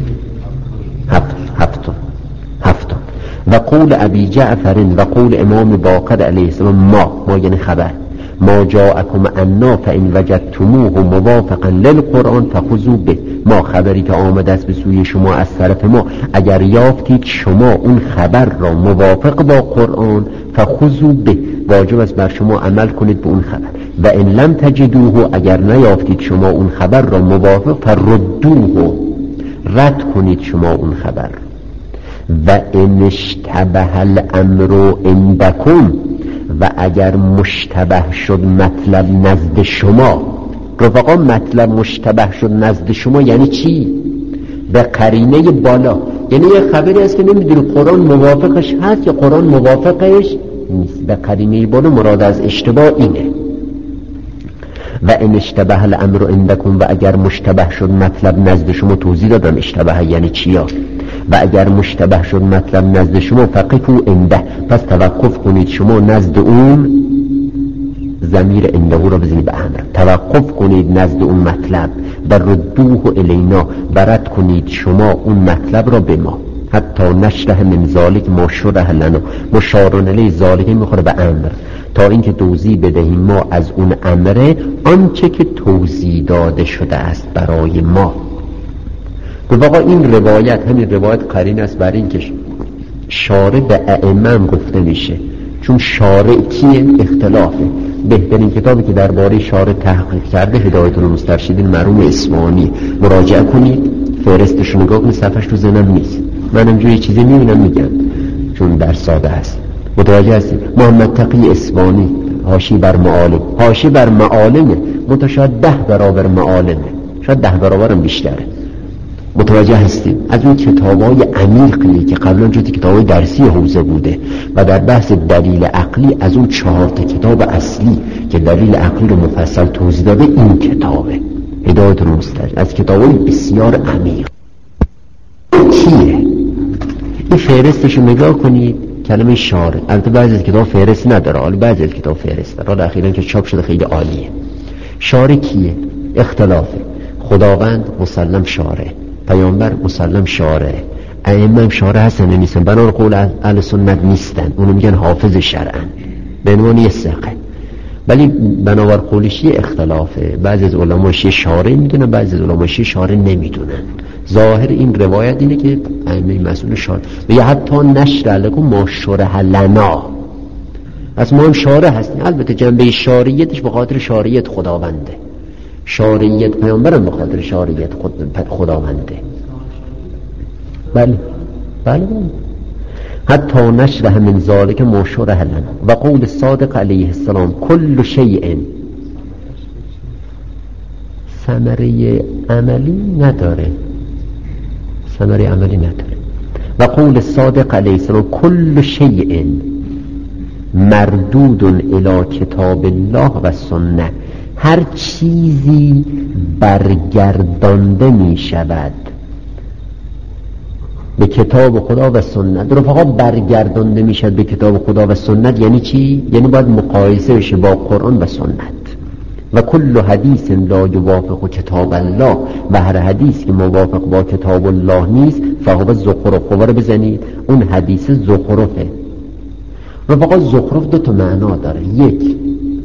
هفتم. و قول ابی جعفر و قول امام باقر علیه السلام، ما یعنی خبر، ما جاءکم عنا فان وجدتموه موافقا للقرآن فخذوا به. ما خبری که آمده است به سوی شما از طرف ما، اگر یافتید شما اون خبر را موافق با قرآن، فخذوا به، واجب است بر شما عمل کنید به اون خبر. و ان لم تجدوه، اگر نیافتید شما اون خبر را موافق، فردوه، رد کنید شما اون خبر. و ان اشتبه الامر عندکم، و اگر مشتبه شد مطلب نزد شما. رفقا مطلب مشتبه شد نزد شما یعنی چی؟ به قرینه بالا، یعنی یه خبری هست که نمیدونی قرآن موافقش هست یا قرآن موافقش نیست. به قرینه بالا مراد از اشتباه اینه. و ان اشتبه الامر عندکم، و اگر مشتبه شد مطلب نزد شما، توضیح دادم اشتبه یعنی چیا. و اگر مشتبه شد مطلب نزد شما، فقفوا عنده، پس توقف کنید شما نزد اون. ضمیر عنده را بزنید به امر، توقف کنید نزد اون مطلب. و ردوه الینا، برد کنید شما اون مطلب را به ما. حتی نشره من ذالک ما شره لنا، مشارون علیه ذالک میخوره به امر، تا اینکه توضیح بدهیم ما از اون امره آنچه که توضیح داده شده است برای ما. واقعا این روایت، همین روایت قرین است بر این که شارع به ائمه گفته میشه، چون شارع کیه؟ اختلافه. بهترین کتابی که درباره شارع تحقیق کرده هدایت المسترشدین مرحوم اصفهانی، مراجعه کنید، فهرستش نگاه کنید، صفحش تو ذهنم نیست، من اینجوری چیزی میبینم میگم چون در ساده است. متوجه هستید؟ محمد تقی اصفهانی، حاشیه بر معالم، حاشیه بر معالمه، شاید 10 برابر معالمه، شاید 10 برابرم بیشتره. متوجه هستیم؟ از اون کتابای عمیقی که قبلا جز کتابای درسی حوزه بوده و در بحث دلیل عقلی از اون 4 کتاب اصلی که دلیل عقلی رو مفصل توضیح داده، این کتابه هدایت المسترشد، از کتابای بسیار عمیق. کیه؟ این فهرستش رو نگاه کنید، کلمه شارع. البته بعضی از کتاب فهرست نداره، حالا بعضی از کتاب فهرست داره، حالا اخیراً که چاپ شده خیلی عالیه. شارع کیه؟ اختلافه. خداوند مسلم شارع، پیامبر مسلم شارع، ائمه شارع هستن نیستن، بنابر قول اهل سنت نیستن، اونو میگن حافظ شرعن به عنوان یه ثقه، ولی بنابر قول شیعه اختلافه. بعضی از علما شیعه شارع میدونن، بعضی از علما شیعه شارع نمیدونن. ظاهر این روایت اینه که ائمه مسئول شارع و یا حتی نشر لکم ما شرح لنا، از ما هم شارع هستیم. البته جنبه شارعیتش به خاطر شارعیت خداونده، شارعیت پیامبرم به خاطر شارعیت خداونده. بله حتی نشره من ذالک ما شرح لنا. و قول صادق علیه السلام، کل شیء، ثمره عملی نداره. و قول صادق علیه السلام، کل شیء مردود الی کتاب الله و سنت، هر چیزی برگردانده می شود به کتاب خدا و سنت. رفقا برگردانده می شود به کتاب خدا و سنت یعنی چی؟ یعنی باید مقایسه بشه با قرآن و سنت. و کل حدیث لا یوافق کتاب الله، و هر حدیث که موافق با کتاب الله نیست فهو زخرف. خبر بزنید، اون حدیث زخرفه. رفقا زخرف 2 تا معنا داره. یک،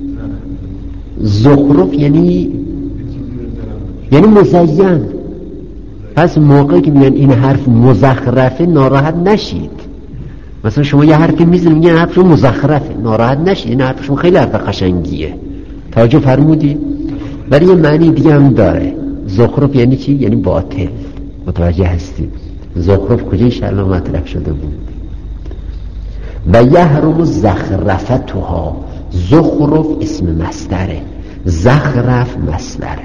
زخرف یعنی مزین. پس موقعی که میگن این حرف مزخرفه ناراحت نشید، مثلا شما یه حرفی میزنید میگن حرف مزخرفه، ناراحت نشید، این حرف شما خیلی حرف قشنگیه، توجه فرمودید؟ ولی یه معنی دیگه هم داره. زخرف یعنی چی؟ یعنی باطل. متوجه هستید؟ زخرف کجا انشاءالله مطرح شده بود؟ و یحرم زخرفتها. زخرف اسم مصدره، زخرف مصدره.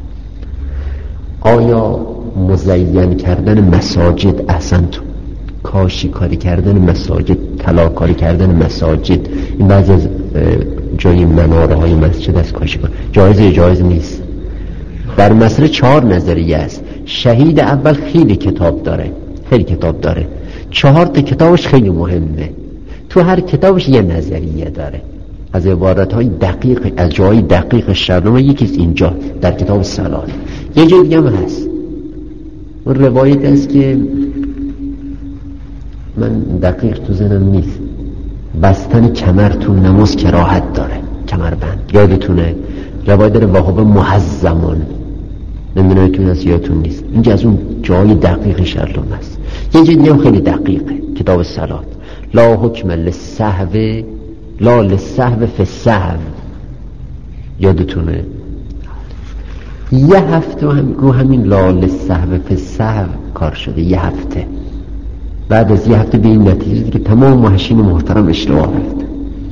آیا مزین کردن مساجد، احسنتون، کاشی کاری کردن مساجد، طلاکاری کردن مساجد، این بعضی از جای مناره های مسجد از کاشی کاری جایز یا جایز نیست؟ در مسئله 4 نظریه است. شهید اول خیلی کتاب داره، خیلی کتاب داره، 4 تا کتابش خیلی مهمه، تو هر کتابش یه نظریه داره، از عبارت های دقیق، از جای دقیق شرنامه. یکیست اینجا در کتاب صلات. یه جای دیگه هم هست، اون روایت است که من دقیق تو ذهنم نیست، بستن کمر تو نماز کراهت داره، کمربند، یادتونه؟ روایت داره وهاب محزمان، نمیدونم تو از یادتون نیست. اینجا از اون جای دقیق شرنامه است. یه جای دیگه هم خیلی دقیقه، کتاب صلات. لا حکم للسهو لا للسهو فی السهو، یادتونه؟ یه هفته رو همین لا للسهو فی السهو کار شده، یه هفته. بعد از یه هفته به این نتیجه که تمام محشین محترم اشتباه رفت.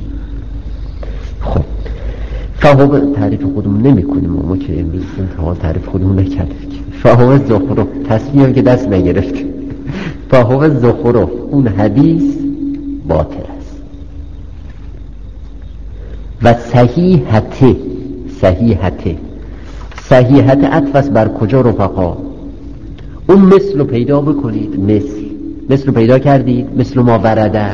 خب فهو تعریف خودمون نمی کنیم، ما که انتها تعریف خودمون نکردیم. فهو زخرف، تصمیه هم که دست نگرفت. فهو زخرف، اون حدیث باطل است. و صحیحته، صحیحته عطف بر کجا رفقا؟ اون مثل رو پیدا بکنید، مثل رو پیدا کردید، مثل ما ورده.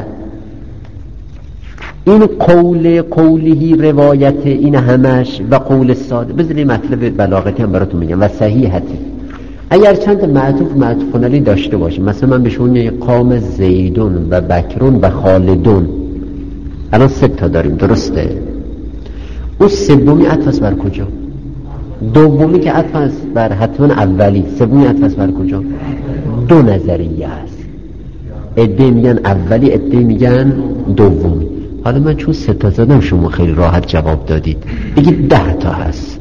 این قولهی روایت، این همش و قول ساده. بذارید مطلب بلاغتی هم براتون میگم. و صحیحته اگر چند معطوف علی داشته باشه، مثلا من به شما میگم قام زیدون و بکرون و خالدون، الان 3 تا داریم، درسته؟ اون سومی عطف بر کجا؟ دومی که عطف بر حتما اولی، سومی عطف بر کجا؟ 2 نظریه است. عده میگن اولی، عده میگن دومی. حالا من چون 3 تا زدم شما خیلی راحت جواب دادید، بگید 10 تا هست.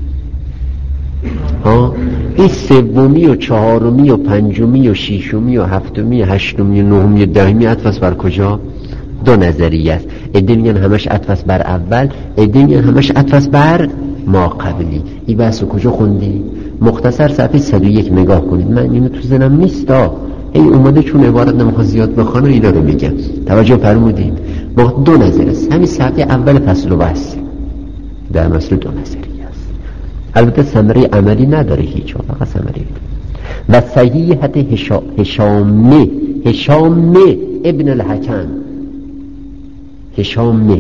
این سومی و 4می و 5می و 6می و 7می و 8می و 9می و 10می عطف بر کجا؟ 2 نظریه است. عده میگن همش عطف بر اول، عده میگن همش عطف بر ما قبلی. این بحث رو کجا خوندی؟ مختصر صفحه 101 نگاه کنید. من اینو تو ذهنم نیستا، این اومده چون عبارت نمیخواد زیاد بخونه اینا رو میگم. توجه فرمودید؟ ما 2 نظر است. همین صفحه اول فصل و بحث در مسئله 2 نظریه است. البته ثمره عملی نداره هیچ، فقط ثمره. و صحیحت هشام ابن الحکم، هشام.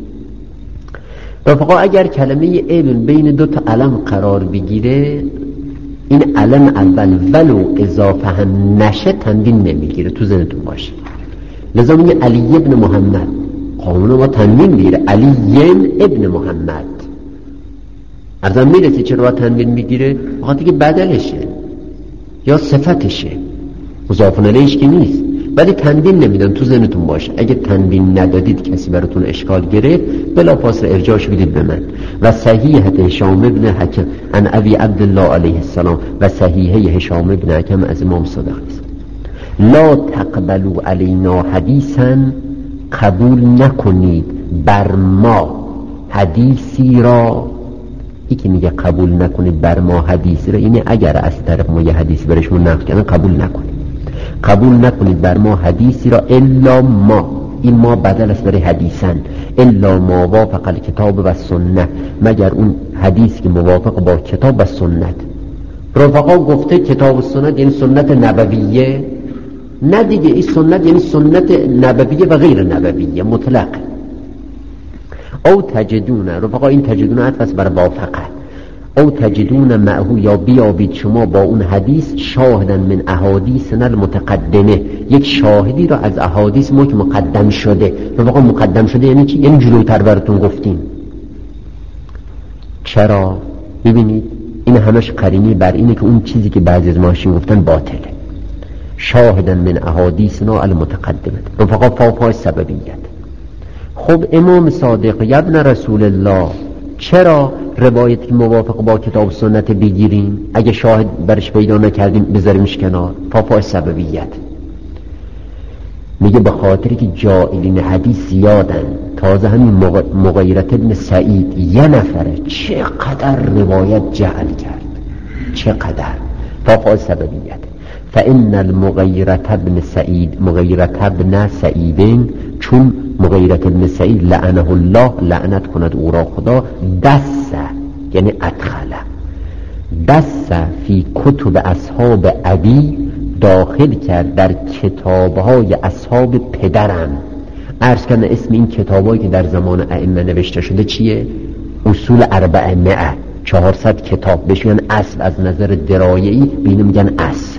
رفقا اگر کلمه ابن بین 2 تا علم قرار بگیره، این علم اول ولو اضافه هم نشه تنوین نمیگیره، تو ذهنتون باشه. لذا میگه علی ابن محمد، قانون ما تنوین میگیره، علی ابن محمد. ارزم میرسی چرا تنوین میگیره؟ وقتی که بدلشه یا صفتشه، مضاف الیهش که نیست، ولی تنوین نمیدن، تو ذهنتون باشه. اگه تنوین ندادید کسی براتون اشکال گرفت، بلافاصله ارجاعش بدید به من. و صحیحه هشام ابن حکم عن ابی عبدالله علیه السلام، و صحیحه هشام ابن حکم از امام صادق است. لا تقبلوا علینا حدیثا، قبول نکنید بر ما حدیثی را. ای که میگه قبول نکنید بر ما حدیثی را، اینه اگر از طرف ما یه حدیث برشون نقل کردن قبول نکنید. قبول نکنید بر ما حدیثی را الا ما، این ما بدل است برای حدیثن، الا ما وافق الکتاب و سنت، مگر اون حدیث که موافق با کتاب و سنت. رفقا گفته کتاب و سنت یعنی سنت نبویه؟ نه دیگه، این سنت یعنی سنت نبویه و غیر نبویه مطلق. او تجدون، رفقا این تجدون عطف بر وافقه. او تجدون معه، یا بیابید شما با اون حدیث شاهدن من احادیثنا المتقدمه، یک شاهدی را از احادیث ما که مقدم شده. رفقا مقدم شده یعنی چی؟ یعنی جلوتر براتون گفتیم. چرا؟ ببینید این همش قرینه بر اینه که اون چیزی که بعضی از ماشین گفتن باطله. شاهدا من احادیثنا المتقدمه. رفقا فاپای سببیت. خب امام صادق ابن رسول الله چرا روایت که موافق با کتاب و سنت بگیریم؟ اگه شاهد برش پیدا نکردیم بذاریمش کنار. پاپای سببیت. میگه به خاطری که جاهلین حدیث زیادن. تازه همین مغیرة ابن سعید یه نفره چقدر روایت جعل کرد، چقدر. پاپای سببیت. فإن المغیرة ابن سعید چون مغیرة ابن سعید لعنه الله، لعنت کند او را خدا، دست یعنی ادخله، دست فی کتب اصحاب ابی، داخل کرد در کتابهای اصحاب پدرم. عرض کردن اسم این کتابایی که در زمان ائمه نوشته شده چیه؟ اصول 400 400 کتاب بهش میگن اصل. از نظر درایه‌ای بینه میگن اصل.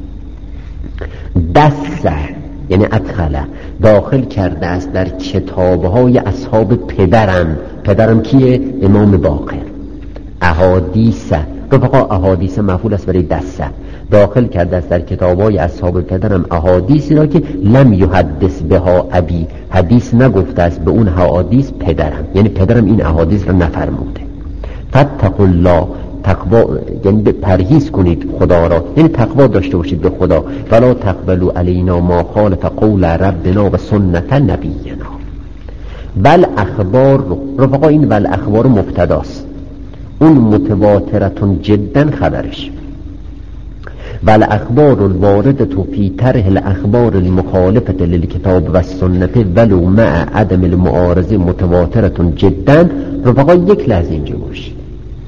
دست یعنی ادخله، داخل کرده است در کتابهای اصحاب پدرم. پدرم کیه؟ امام باقر. احادیث، رفقا احادیث مفعول است برای دسته. داخل کرده است در کتابهای اصحاب پدرم احادیثی را که لم یحدث بها ابی، حدیث نگفته است به اون احادیث پدرم، یعنی پدرم این احادیث را نفرموده. فاتقوا الله، تقوا یعنی پرهیز کنید خدا را، یعنی تقوا داشته باشید به خدا. ولا تقبلوا علینا ما خالف قول ربنا و سنت نبینا. بل اخبار، رفقا این بل اخبار مبتداست، اون متواترتون جدا خبرش. بل اخبار الوارده فی طرح الاخبار المخالفه للکتاب و سنت ولو مع عدم المعارضه متواترتون جدا. رفقا یک لحظه اینجا باشید.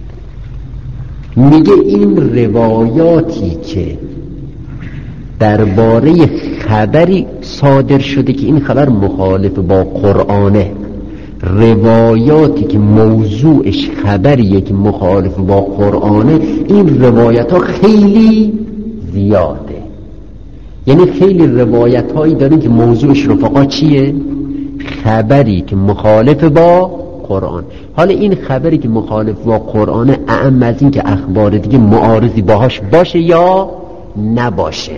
میگه این روایاتی که درباره خبری صادر شده که این خبر مخالف با قرآنه، روایاتی که موضوعش خبریه که مخالف با قرآنه، این روایت ها خیلی زیاده. یعنی خیلی روایت هایی داریم که موضوعش رفقا چیه؟ خبری که مخالف با قرآن. حالا این خبری که مخالف با قرآنه اعم از این که اخبار دیگه معارضی باهاش باشه یا نباشه.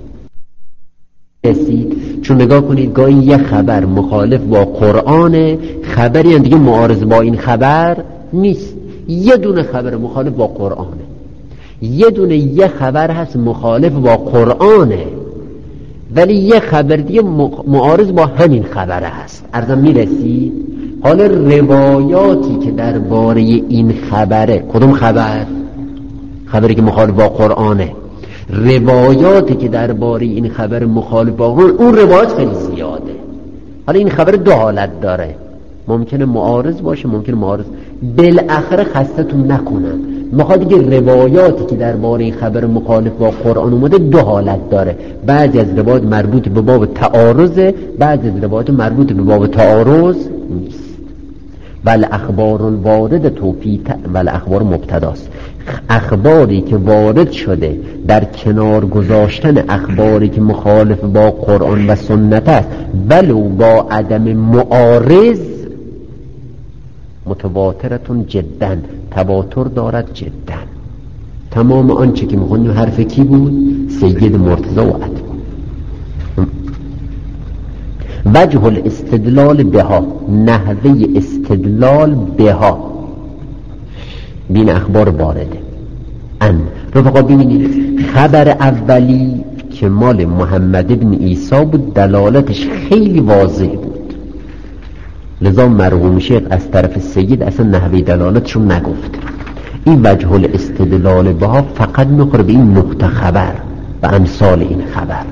چون نگاه کنید گاهی یه خبر مخالف با قرآنه، خبری دیگه معارض با این خبر نیست. یه دونه خبر مخالف با قرآنه، یه دونه یه خبر هست مخالف با قرآنه، ولی یه خبر دیگه معارض با همین خبر هست. ارزم میرسی؟ حالا روایاتی که درباره این خبره، کدوم خبر؟ خبری که مخالف با قرآنه. روایاتی که درباره این خبر مخالف با قرآن، اون روایات خیلی زیاده. حالا این خبر دو حالت داره، ممکنه معارض باشه، ممکنه معارض. بالاخره خستتون نکنم، میخواد دیگه روایاتی که درباره این خبر مخالف با قرآن اومده دو حالت داره. بعضی از روایات مربوط به باب تعارضه، بعضی از روایات مربوط به باب تعارض نیست. بل اخبار وارد توفیت، بل اخبار مبتداست، اخباری که وارد شده در کنار گذاشتن اخباری که مخالف با قرآن و سنت است ولو با عدم معارض متواترتون جدا، تواتر دارد جدا. تمام آنچه که میخونیم حرف کی بود؟ سید مرتضی و اتباع. وجه الاستدلال بها، نحوه استدلال بها، بین اخبار وارده. رفقا ببینید خبر اولی که مال محمد ابن عیسی بود دلالتش خیلی واضح بود، لذا مرحوم شیخ از طرف سید اصلا نحوه دلالتشون نگفت. این وجه الاستدلال بها فقط میخوره به این نقطه خبر و امثال این خبر.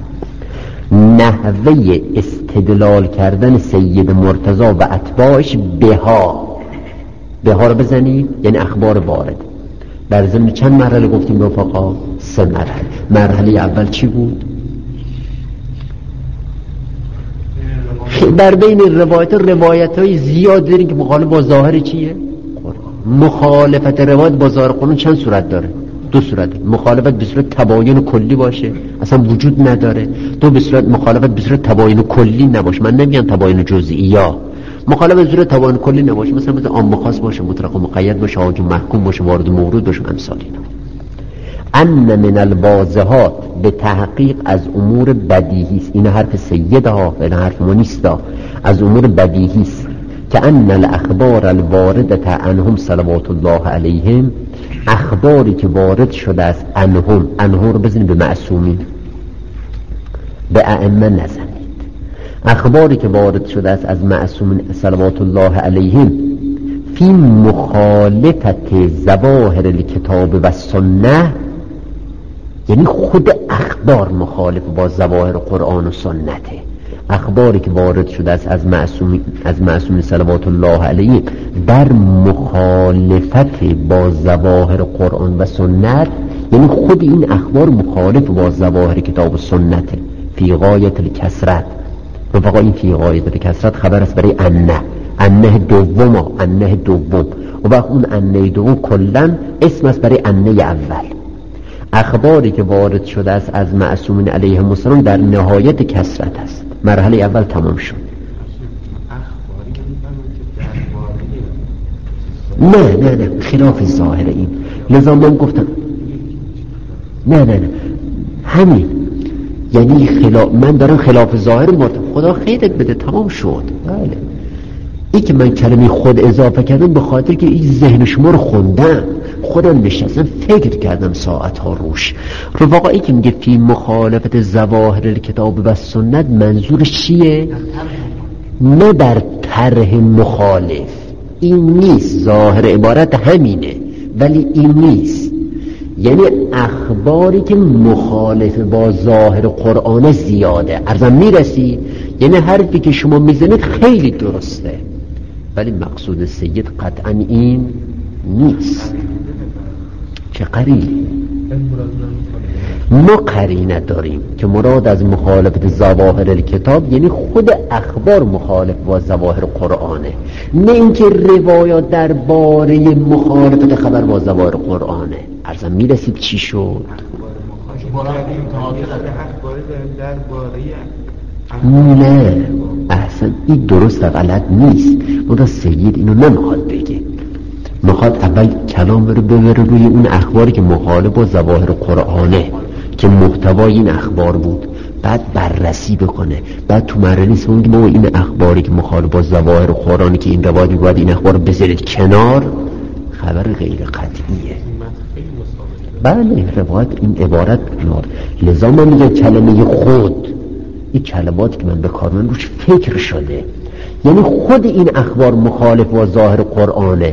نحوه استدلال کردن سید مرتضی و اتباعش بها رو بزنید، یعنی اخبار وارد. در ضمن چند مرحله گفتیم رفقا؟ 3 مرحله. مرحله اول چی بود؟ در بین روایت های زیاد داریم که مخالف با ظاهر چیه؟ قرآن. مخالفت روایت با ظاهر قرآن چند صورت داره؟ 2 صورت. مخالفت به صورت تباین کلی باشه، اصلا وجود نداره. به صورت مخالفت به صورت تباین کلی نباشه، من نمیگم تباین جزئی، یا مخالفت به صورت تباین کلی نباشه، مثلا عام خاص باشه، مطلق و مقید باشه، حاکم محکوم باشه، وارد مورد باشه، امثال اینا. ان من الواضحات، به تحقیق از امور بدیهی است. این حرف سیدها، این حرف ما نیست، از امور بدیهی است که ان الاخبار الوارده عنهم صلوات الله علیهم، اخباری که وارد شده است عنهم رو بزنید به معصومین، به ائمه نزنید. اخباری که وارد شده است از معصومین صلوات الله علیهم فی مخالفت ظواهر الکتاب و سنت، یعنی خود اخبار مخالف با ظواهر قرآن و سنته. اخباری که وارد شده است از معصومین صلوات الله علیهم در مخالفت با ظواهر قرآن و سنت، یعنی خود این اخبار مخالف با ظواهر کتاب و سنته. فی غایت الکثرت، رفقا این فی غایت الکثرت خبر است برای انه دوم و وقت اون انه دوم کلن اسم است برای انه اول. اخباری که وارد شده است از معصومین علیهم السلام در نهایت کثرت است. مرحله اول تمام شد. نه خلاف ظاهر این، لذا من گفتم نه همین، یعنی من دارم خلاف ظاهر خدا خیرت بده، تمام شد. بله این که من کلمه خود اضافه کردم به خاطر که این ذهن شما رو خوندم، خودم نشستم فکر کردم ساعتها روش. رفقا این که میگه فی مخالفت ظواهر کتاب و سنت منظورش چیه؟ نه در طرح مخالف، این نیست، ظاهر عبارت همینه ولی این نیست. یعنی اخباری که مخالف با ظاهر قرآن زیاده. عرضم میرسی؟ یعنی حرفی که شما میزنید خیلی درسته ولی مقصود سید قطعا این نیست. چه قرینه؟ ما قرینه داریم که مراد از مخالفت ظواهر الکتاب یعنی خود اخبار مخالف با ظواهر قرآنه، نه اینکه روایات درباره مخالفت خبر با ظواهر قرآنه. عرضم میرسید چی شد؟ نه احسن، این درست غلط نیست. مراد سید اینو نمیخواد بگه، میخواد اول کلام رو ببره روی اون اخباری که مخالف با ظواهر قرآنه که محتوای این اخبار بود، بعد بررسی بکنه، بعد تو مرحله سوم ما این اخباری که مخالف با ظواهر قرآنه که این روایت باید این اخبار رو بذارید کنار، خبر غیر قطعیه. بله روایت این عبارت کنار. لذا من میگه کلمه خود، این کلماتی که من به کار من روش فکر شده، یعنی خود این اخبار مخالف با ظاهر قرآنه.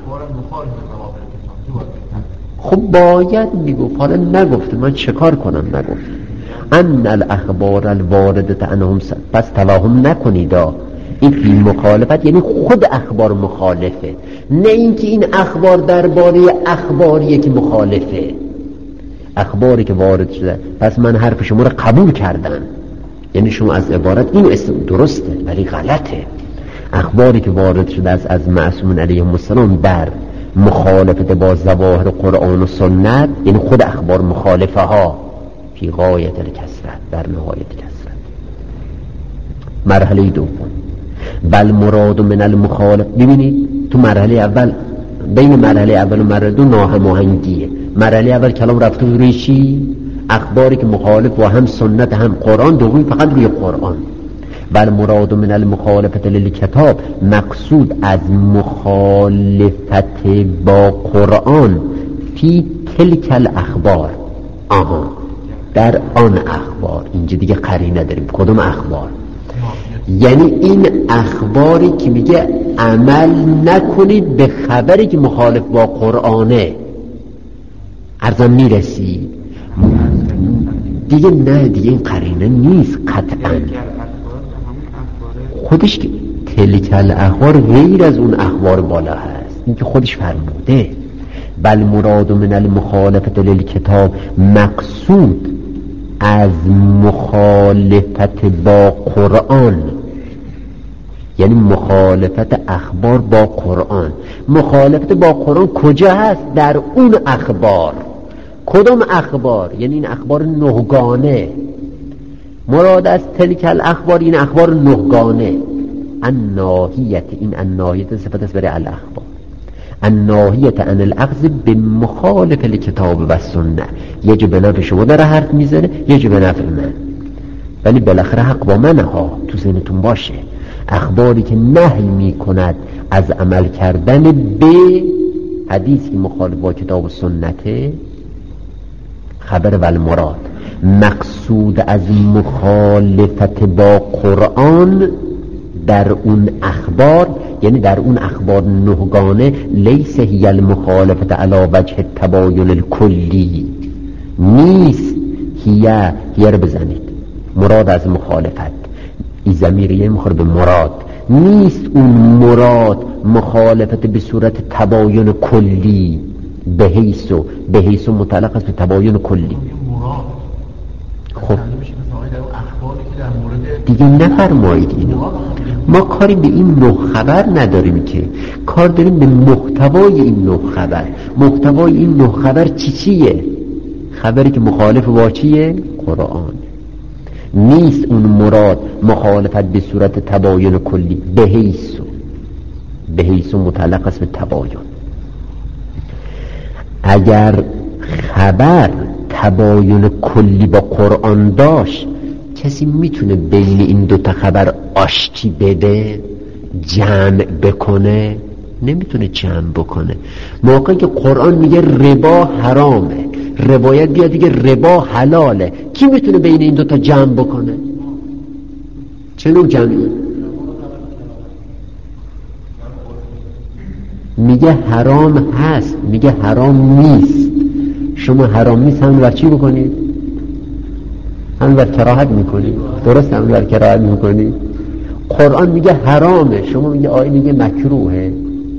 خب باید میگفت، حالا نگفته، من چه کار کنم؟ نگفت ان الاخبار الوارده عنهم، پس توهم نکنید این فی مخالفت یعنی خود اخبار مخالفه، نه اینکه این اخبار درباره اخباریه که مخالفه. اخباری که وارد شده، پس من حرف شما رو قبول کردم، یعنی شما از عبارت این اسم درسته ولی غلطه. اخباری که وارد شده از معصومین علیهم السلام در مخالفت با ظواهر قرآن و سنت، یعنی خود اخبار مخالفه ها فی غایت الکثرت، در نهایت کثرت. مرحله دوم بل مراد من المخالف، ببینید تو مرحله اول بین مرحله اول و مرحله دو ناهماهنگیه. مرحله اول کلام رفته روی چی؟ اخباری که مخالف و هم سنت هم قرآن، دومی فقط روی قرآن. بل مراد من المخالفت للکتاب، مقصود از مخالفت با قرآن فی تلک الاخبار، در آن اخبار. اینجا دیگه قرینه نداریم کدوم اخبار، یعنی این اخباری که میگه عمل نکنید به خبری که مخالف با قرآنه. عرضم میرسی؟ دیگه نه، دیگه این قرینه نیست قطعا. خودش که تلک الاخبار غیر از اون اخبار بالا هست، این که خودش فرموده. بل مراد من المخالفت للکتاب، مقصود از مخالفت با قرآن یعنی مخالفت اخبار با قرآن. مخالفت با قرآن کجا هست؟ در اون اخبار. کدوم اخبار؟ یعنی این اخبار نهگانه. مراد از تلک الاخبار این اخبار نهگانه. الناهیت، این الناهیت صفت است برای الاخبار. الناهیت عن الاخذ به مخالف الکتاب و سنت. یه جو به نفع شما داره حرف میزنه، یه جو به نفع من، ولی بالاخره حق با منه ها. تو ذهنتون باشه اخباری که نهی میکند از عمل کردن به حدیثی مخالف با کتاب و سنته، خبر و المراد مقصود از مخالفت با قرآن در اون اخبار، یعنی در اون اخبار نهگانه، لیس هی المخالفت علی وجه التباین الکلی، نیست هیه رو بزنید، مراد از مخالفت، این ضمیریه میخوره به مراد، نیست اون مراد مخالفت به صورت تباین کلی، به حیث مطلق است به تباین کلی. خب دیگه نفرمایید اینو، ما کاری به این نه خبر نداریم که، کار داریم به محتوای این نه خبر. محتوای این نه خبر چیه؟ خبری که مخالف با چیه؟ قرآن. نیست اون مراد مخالفت به صورت تباین کلی، به حیث مطلق است به تباین. اگر خبر تباین کلی با قرآن داشت، کسی میتونه بین این دوتا خبر آشتی بده، جمع بکنه؟ نمیتونه جمع بکنه. موقعی که قرآن میگه ربا حرامه، روایت بیاد دیگه ربا حلاله، کی میتونه بین این دوتا جمع بکنه؟ چه نوع جمعی؟ میگه حرام هست، میگه حرام نیست. شما حرام نیست همون بر چی بکنید؟ همون بر کراهت میکنید. درست همون بر کراهت میکنید. قرآن میگه حرامه، شما میگه آیه میگه مکروهه.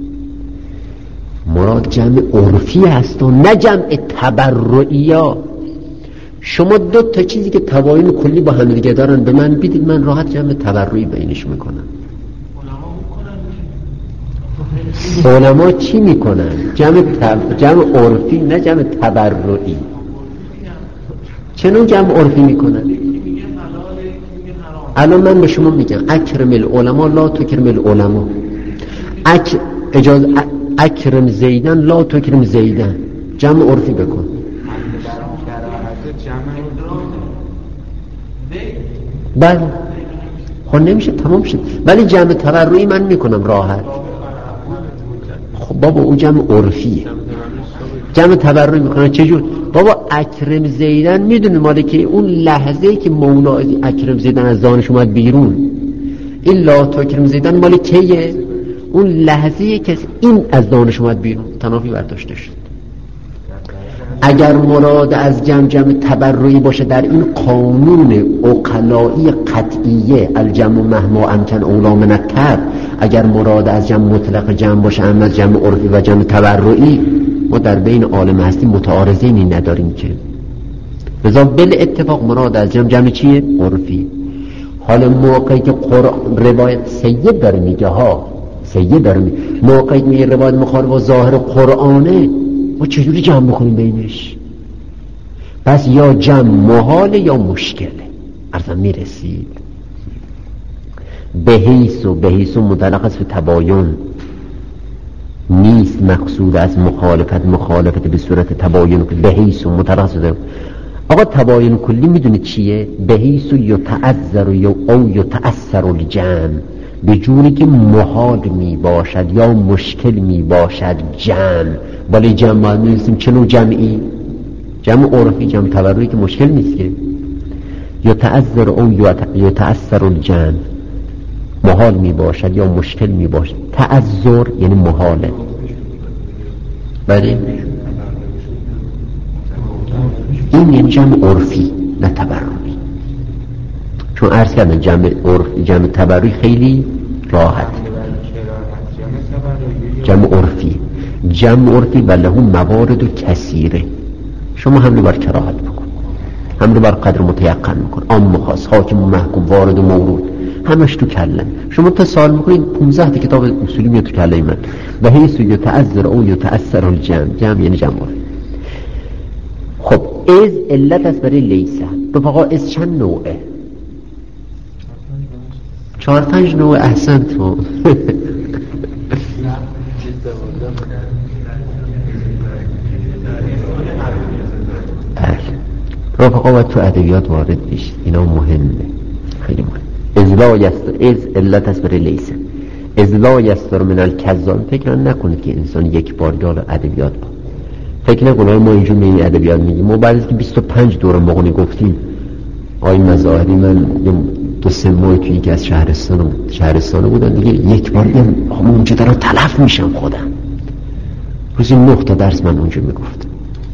مراد جمع عرفی هست و نه جمع تبرعی ها. شما دو تا چیزی که تباین کلی با هم دیگه دارن به من بدید، من راحت جمع تبرعی بینش میکنم. علما چی میکنن؟ جمع عرفی نه جمع تبرعی. چنون جمع عرفی میکنن؟ الان من به شما میگم اکرم العلماء لا تکرم العلماء، اکرم زیدن لا تکرم زیدن، جمع عرفی بکن. بله خب نمیشه، تمام شد. ولی جمع تبرعی من میکنم راحت. خب بابا اون جمع عرفیه، جمع تبرعی میکنن. چجور؟ بابا اکرم زیدن میدونی ماله که اون لحظه‌ای که مولا اکرم زیدن از دانش اومد بیرون، این لا تکرم زیدن ماله کیه؟ اون لحظه‌ای که این از دانش اومد بیرون تنافی برداشته شد. اگر مراد از جمع تبرعی باشه در این قانون عقلائی قطعیه، الجمع مهما امکن اولا من التر، اگر مراد از جمع مطلق جمع باشه اما از جمع عرفی و جمع تبرعی، ما در بین عالم هستی متعارضینی نداریم که. لذا بالاتفاق مراد از جمع چیه؟ عرفی. حالا موقعی که روایت سید داره میگه ها، سید داره میگه، موقعی که میگه روایت مخالف با ظاهر قرآنه، ما چجوری جمع بکنیم بینش؟ پس یا جمع محاله یا مشکله. عرضم میرسید. به حیث مطلق است به تباین، نیست مقصود از مخالفت به صورت تباین. به حیث مطلق است. آقا تباین کلی میدونه چیه؟ به حیث یتعذر او یتأثر الجمع، به جوری که محال می باشد یا مشکل می باشد جمع. ولی جمع نیستیم چه نوع جمعی؟ جمع عرفی، جمع تبرعی که مشکل نیست که. یتعذر او یتأثر الجمع، محال می باشد یا مشکل می باشد. تعذر یعنی محاله. بله این یعنی جمع عرفی نه تبرعی. چون عرض کردن جمع تبرعی خیلی راحت. جمع عرفی و له موارد کثیره. شما هم رو بر کراهت بکن، هم رو بر قدر متیقن بکن، عام خاص، حاکم و محکوم، وارد و مورود، همش تو کلم. شما تا سال میکنید 15 تا کتاب اصولی میاد تو کله من. و حیث یتعذر او یتأثر الجمع یعنی جمع عرفی. خب از علت است برای لیسه. بفقا از چند نوعه؟ 4-5 نوع. احسن تو رفقا باید تو ادبیات وارد بشید، اینا مهمه، خیلی مهم. از لا یستر، از علت است برای لیسه. از لا یستر من الکذاب. فکر نکنید که انسان یک بار داره ادبیات با. فکر نکنید ما اینجور می ادبیات میگیم. ما بعد از که 25 دوره مغنی گفتیم، آقای مظاهری من 2-3 ماه توی یکی از شهرستان بودن دیگه، یک بار دیگه اونجا دارم تلف میشم خودم. روزی 9 تا درس من اونجا میگفتم.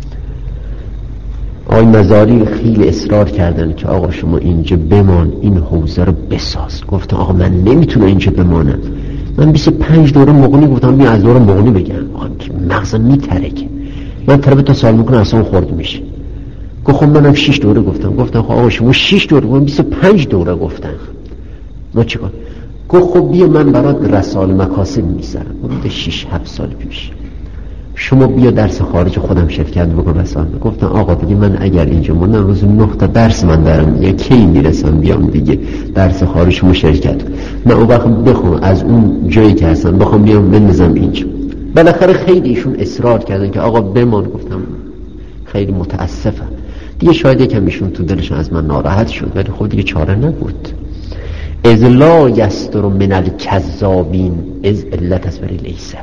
آقای مظاهری خیلی اصرار کردن که آقا شما اینجا بمان، این حوزه رو بساز. گفتم آقا من نمیتونم اینجا بمانم. من 25 دوره مغنی گفتم بیا از دوره مغنی بگم. آقا مغزم میترکه، من طرف تا سال میکنه اصلا خورد میشه. گفت خب منم 6 دوره گفتم آقا شما 6 دوره، من 25 دوره گفتم، ما چیکار؟ گفت خب بیا من برات رسائل مکاسب میذارم. بوده 6-7 سال پیش. شما بیا درس خارج خودم شرکت بکن رسائل. گفتم آقا دیگه من اگر اینجا موندم روز 9 تا درس من دارم، یا کی میرسم بیام دیگه درس خارج شما شرکت کنم؟ من اون وقت بخوام از اون جایی که هستم بخوام بیام بنزم اینجا. بالاخره خیلی ایشون اصرار کردن که آقا بمان. گفتم خیلی متاسفم دیگه. شاید یکم ایشون تو دلشون از من ناراحت شد، ولی خب دیگه چاره نبود. از لا یستر من الکذابین، از علت است برای لیسه.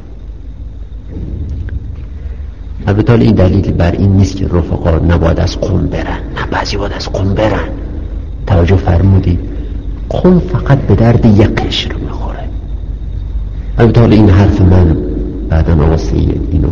البته این دلیل بر این نیست که رفقا نباید از قم برن، نه بعضی باید از قم برن. توجه فرمودید؟ قم فقط به درد یک قشر میخوره. البته این حرف من بعدن آقا سید اینو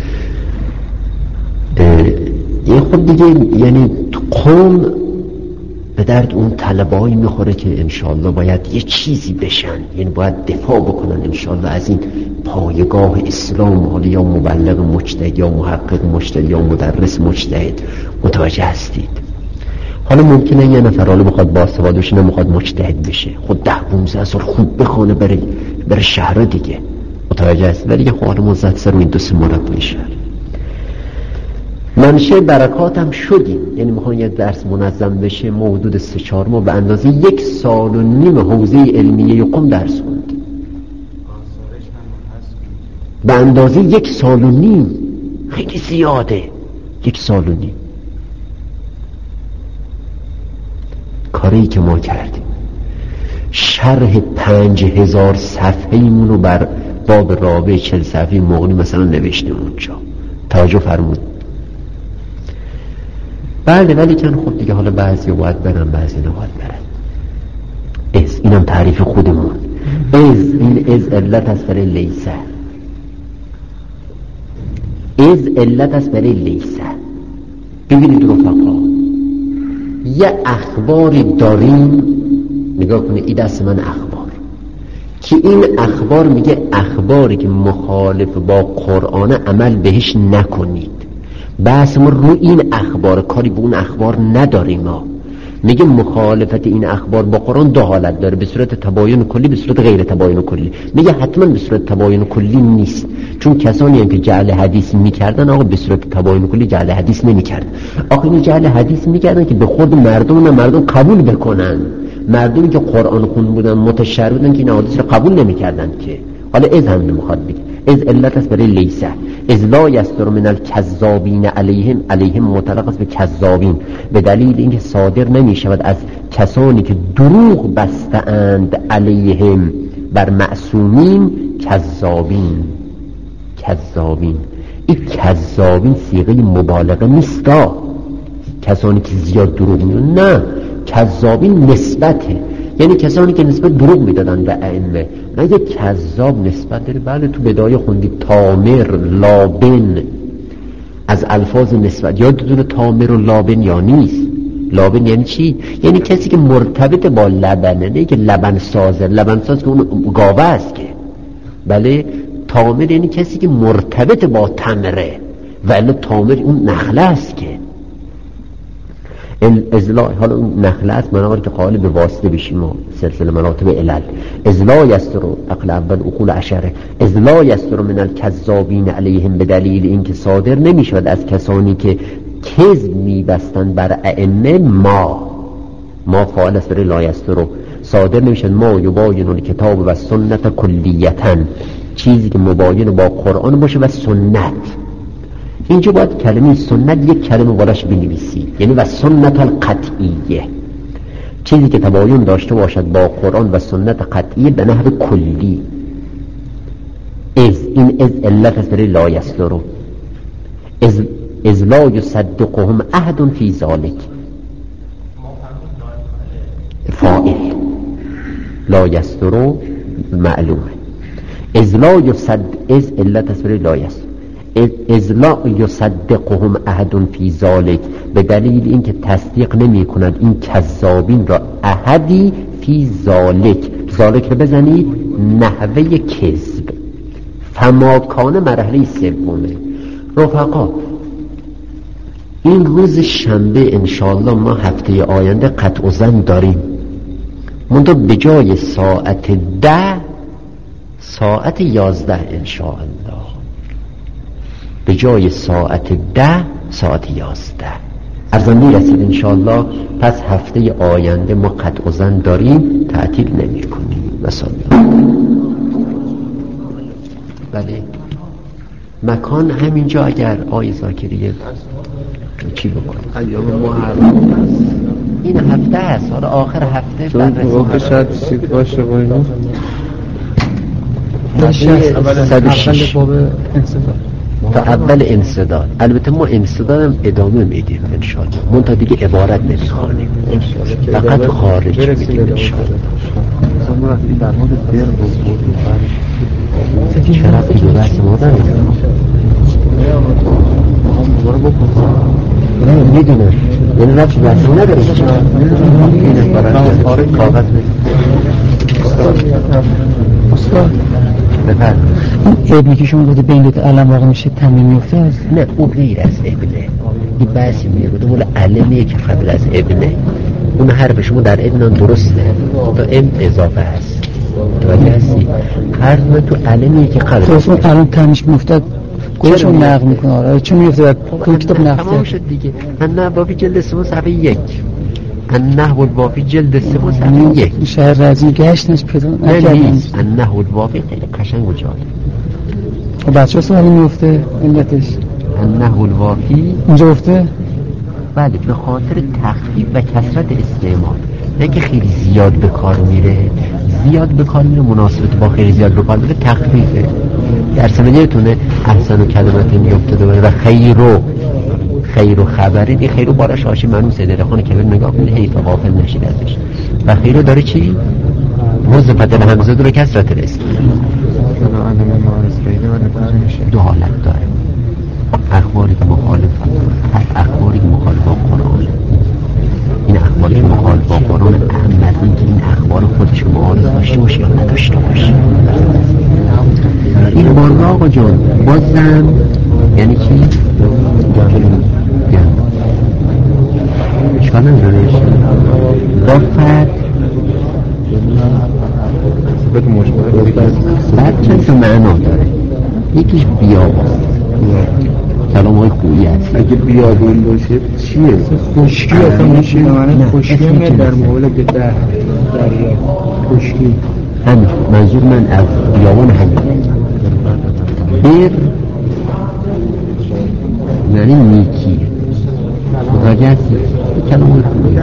این خود دیگه، یعنی تو قوم به درد اون طلبه‌ای میخوره که انشالله باید یه چیزی بشن، یعنی باید دفاع بکنن انشالله از این پایگاه اسلام، حالا یا مبلغ مجتهد یا محقق مجتهد یا مدرس مجتهد. متوجه هستید؟ حالا ممکنه یه نفر حالا بخواد باسواد بشه، نمیخواد مجتهد بشه، خود 10-15 سال خوب بخونه بره شهر دیگه. متوجه هستید؟ ولی خب حالا ما زد سر این 2-3 مرتبه شهر منشه برکاتم شدیم. یعنی میخوان یه درس منظم بشه، ما حدود 3-4 ماه به اندازه 1.5 سال حوزه علمیه قم درس خوندیم. به اندازه 1.5 سال، خیلی زیاده. 1.5 سال. کاری که ما کردیم شرح 5000 صفحه‌ایمون رو بر باب رابع 40 صفحه‌ای مغنی مثلا نوشتیم اونجا. توجه فرمود؟ بله، ولی کن خب دیگه حالا بعضی باید برن بعضی نباید برن. از اینم تعریف خودمون. از علت است برای لیسه. از علت است برای لیسه. ببینید رفقا، یه اخباری داریم، نگاه کنید این دست من اخبار، که این اخبار میگه اخباری که مخالف با قرآن عمل بهش نکنید. بس ما رو این اخبار، کاری به اون اخبار نداریم. ما میگه مخالفت این اخبار با قرآن 2 حالت داره، به صورت تباین کلی، به صورت غیر تباین کلی. میگه حتما به صورت تباین کلی نیست، چون کسانی هم که جعل حدیث میکردن آقا به صورت تباین کلی جعل حدیث نمیکردن. آقا این جعل حدیث میکردن که به خود مردم قبول بکنن. مردمی که قرآن خون بودن، متشرع بودن، که این حدیث رو قبول نمیکردن که. حالا از هم نمیخواد بگه، از علت است برای لیسه. از لا یستر من الکذابین علیهم مطلق است به کذابین، به دلیل اینکه صادر نمی شود از کسانی که دروغ بسته‌اند علیهم بر معصومین کذابین. این کذابین صیغه مبالغه نیستا، کسانی که زیاد دروغ میگن، نه، کذابین نسبته، یعنی کسانی که نسبت دروغ میدادن به ائمه. نه، یه کذاب نسبت داره. بله تو بدایه خوندید تامر، لابن، از الفاظ نسبت. یادتونه تامر و لابن یا نیست؟ لابن یعنی چی؟ یعنی کسی که مرتبط با لبنه، نه که لبن سازه. لبن ساز که اون گاوه است که. بله، تامر یعنی کسی که مرتبط با تمره، ولی تامر اون نخله است که ازلا. حالا اون نخله است منابر که قائل به واسطه بشیم و سلسله مراتب علل. ازلا یسترو عقل اول اقول عشره. ازلا یسترو من الکذابین علیهم، به دلیل اینکه صادر نمیشود از کسانی که کذب میبستن بر ائمه. ما فاعل است برای لا یسترو، صادر نمیشد. ما یباین الکتاب و سنت کلیتا، چیزی که مباین با قرآن باشه و سنت. اینجا باید کلمه سنت یک کلمه بالاش بنویسی، یعنی و سنت القطعیه، چیزی که تباین داشته باشد با قرآن و سنت قطعیه به نحو کلی. این از علت است برای لا یصدروا، از لا یصدقهم احد فی ذلک. فاعل لا یصدروا معلومه، از لا یصدق از علت است برای لا یصدق، از لا یصدقهم احد فی ذلک، به دلیل اینکه تصدیق نمی کند این کذابین را احدی فی ذلک. ذلک رو بزنید نحوه کذب. فماکان مرحله سومه. رفقا این روز شنبه انشاءالله ما هفته آینده قطع زن داریم، منتها به جای ساعت 10 ساعت 11 انشاءالله، به جای ساعت 10 ساعت 11 ارزم میرسید انشاءالله. پس هفته آینده ما قطع زن داریم، تعطیل نمی کنیم. مثلا بله مکان همینجا. اگر آی زاکریه چی بکنیم ایام محرم این هفته است، حالا آخر هفته چون شاید سید باشه و اینو 106 تا اول انسداد. البته ما انسدادم ادامه میدیم انشاءالله، منتها دیگه عبارت نمیخوانیم، فقط خارج میدیم انشاءالله. چه رفتی به بحث مادر میدونم، یعنی رفتی بحث ما نداره این عبارت کاغذ بفرد. این ابنی که شما بوده بین دوتا علم واقع میشه تمیم میفته از؟ نه او غیر از ابنه، این بحثی میگوده مول علمیه که قبل از ابنه. اون حرف شما در ابنان درسته تا ام اضافه هست، توجه هستی؟ حرف من تو علمیه که قبل تو اصلا الان تمیش میفته گوش رو نقل میکنه. آره چون میفته کل کتاب نقل تمام شد دیگه. النحو الوافی جلد 3 صفحه 1. النحو الوافی جلد 3 صفحه 1. شهر رازی گشتنش پیدا نیست. النحو الوافی خیلی قشنگ و جالب. بچه ها سوالی میفته علتش النحو الوافی اونجا افته؟ بله به خاطر تخفیف و کثرت استعمال، نه که خیلی زیاد به کار میره. زیاد به کار میره مناسبت با خیلی زیاد به کار میره تخفیفه. در سمجهتونه احسن و کلمت میفته و خیر و خبری. این خیر و باراش هاشی منوسه در خانه کبیر نگاه کنه حیف غافل نشید ازش. و خیر رو داره چی؟ وظیفت الهمزه داره کثرت الاسم. دو حالت داره، اخباری که مخالف اخباری که مخالف با قرآن. این اخباری که مخالف با قرآن اهم از این که این اخبار خودش معارض داشته باشه یا نداشته باشه. این بارگاه آقا جان بازم یعنی چی؟ اشکال نداره رفت بعد چند تا معنا داره. یکیش بیابان، کلام های خویی هست. اگه بیابان باشه چیه؟ خشکی اصلا میشه معنی خشکی همه در مقابل دریا خشکی همین منظور من از بیابان همین. بیر یعنی نیکی متوجهی کلام های خویی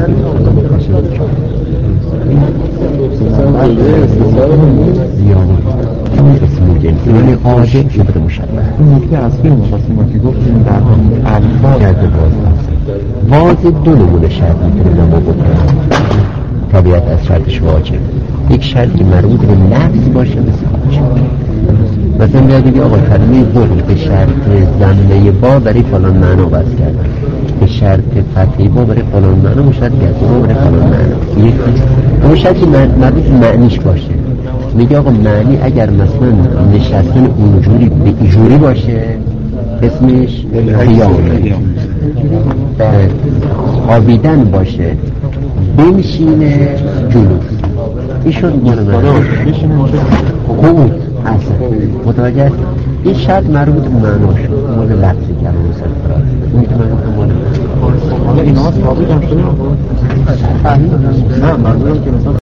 بیابان اسم جنسی ولی قاعده شبه مشبه. این نکته اصلی مقاسم که گفتیم در الفاظ جد واضح دو نمونه شرط میتونه ما بکنم. طبیعت از شرطش واجب، یک شرطی مربوط به لفظ باشه مثل مثلا بیاد بگی آقا کلمه بغل به شرط ضمه با برای فلان معنا بس کرد، به شرط فتحی با برای فلان معنا مشترک کرد با برای فلان معنا. یکی اون شرطی مربوط به معنیش باشه. میگه آقا معنی اگر مثلا نشستن اونجوری به اینجوری باشه اسمش قیامه، خوابیدن باشه بنشینه جلوس. ایشون مال معنی قعود اصلا متوجه است. این شرط مربوط به معنا شد مال لفظی که الان مثلا اون که من گفتم مال اینا ثابت هم شده نه مربوط که مثلا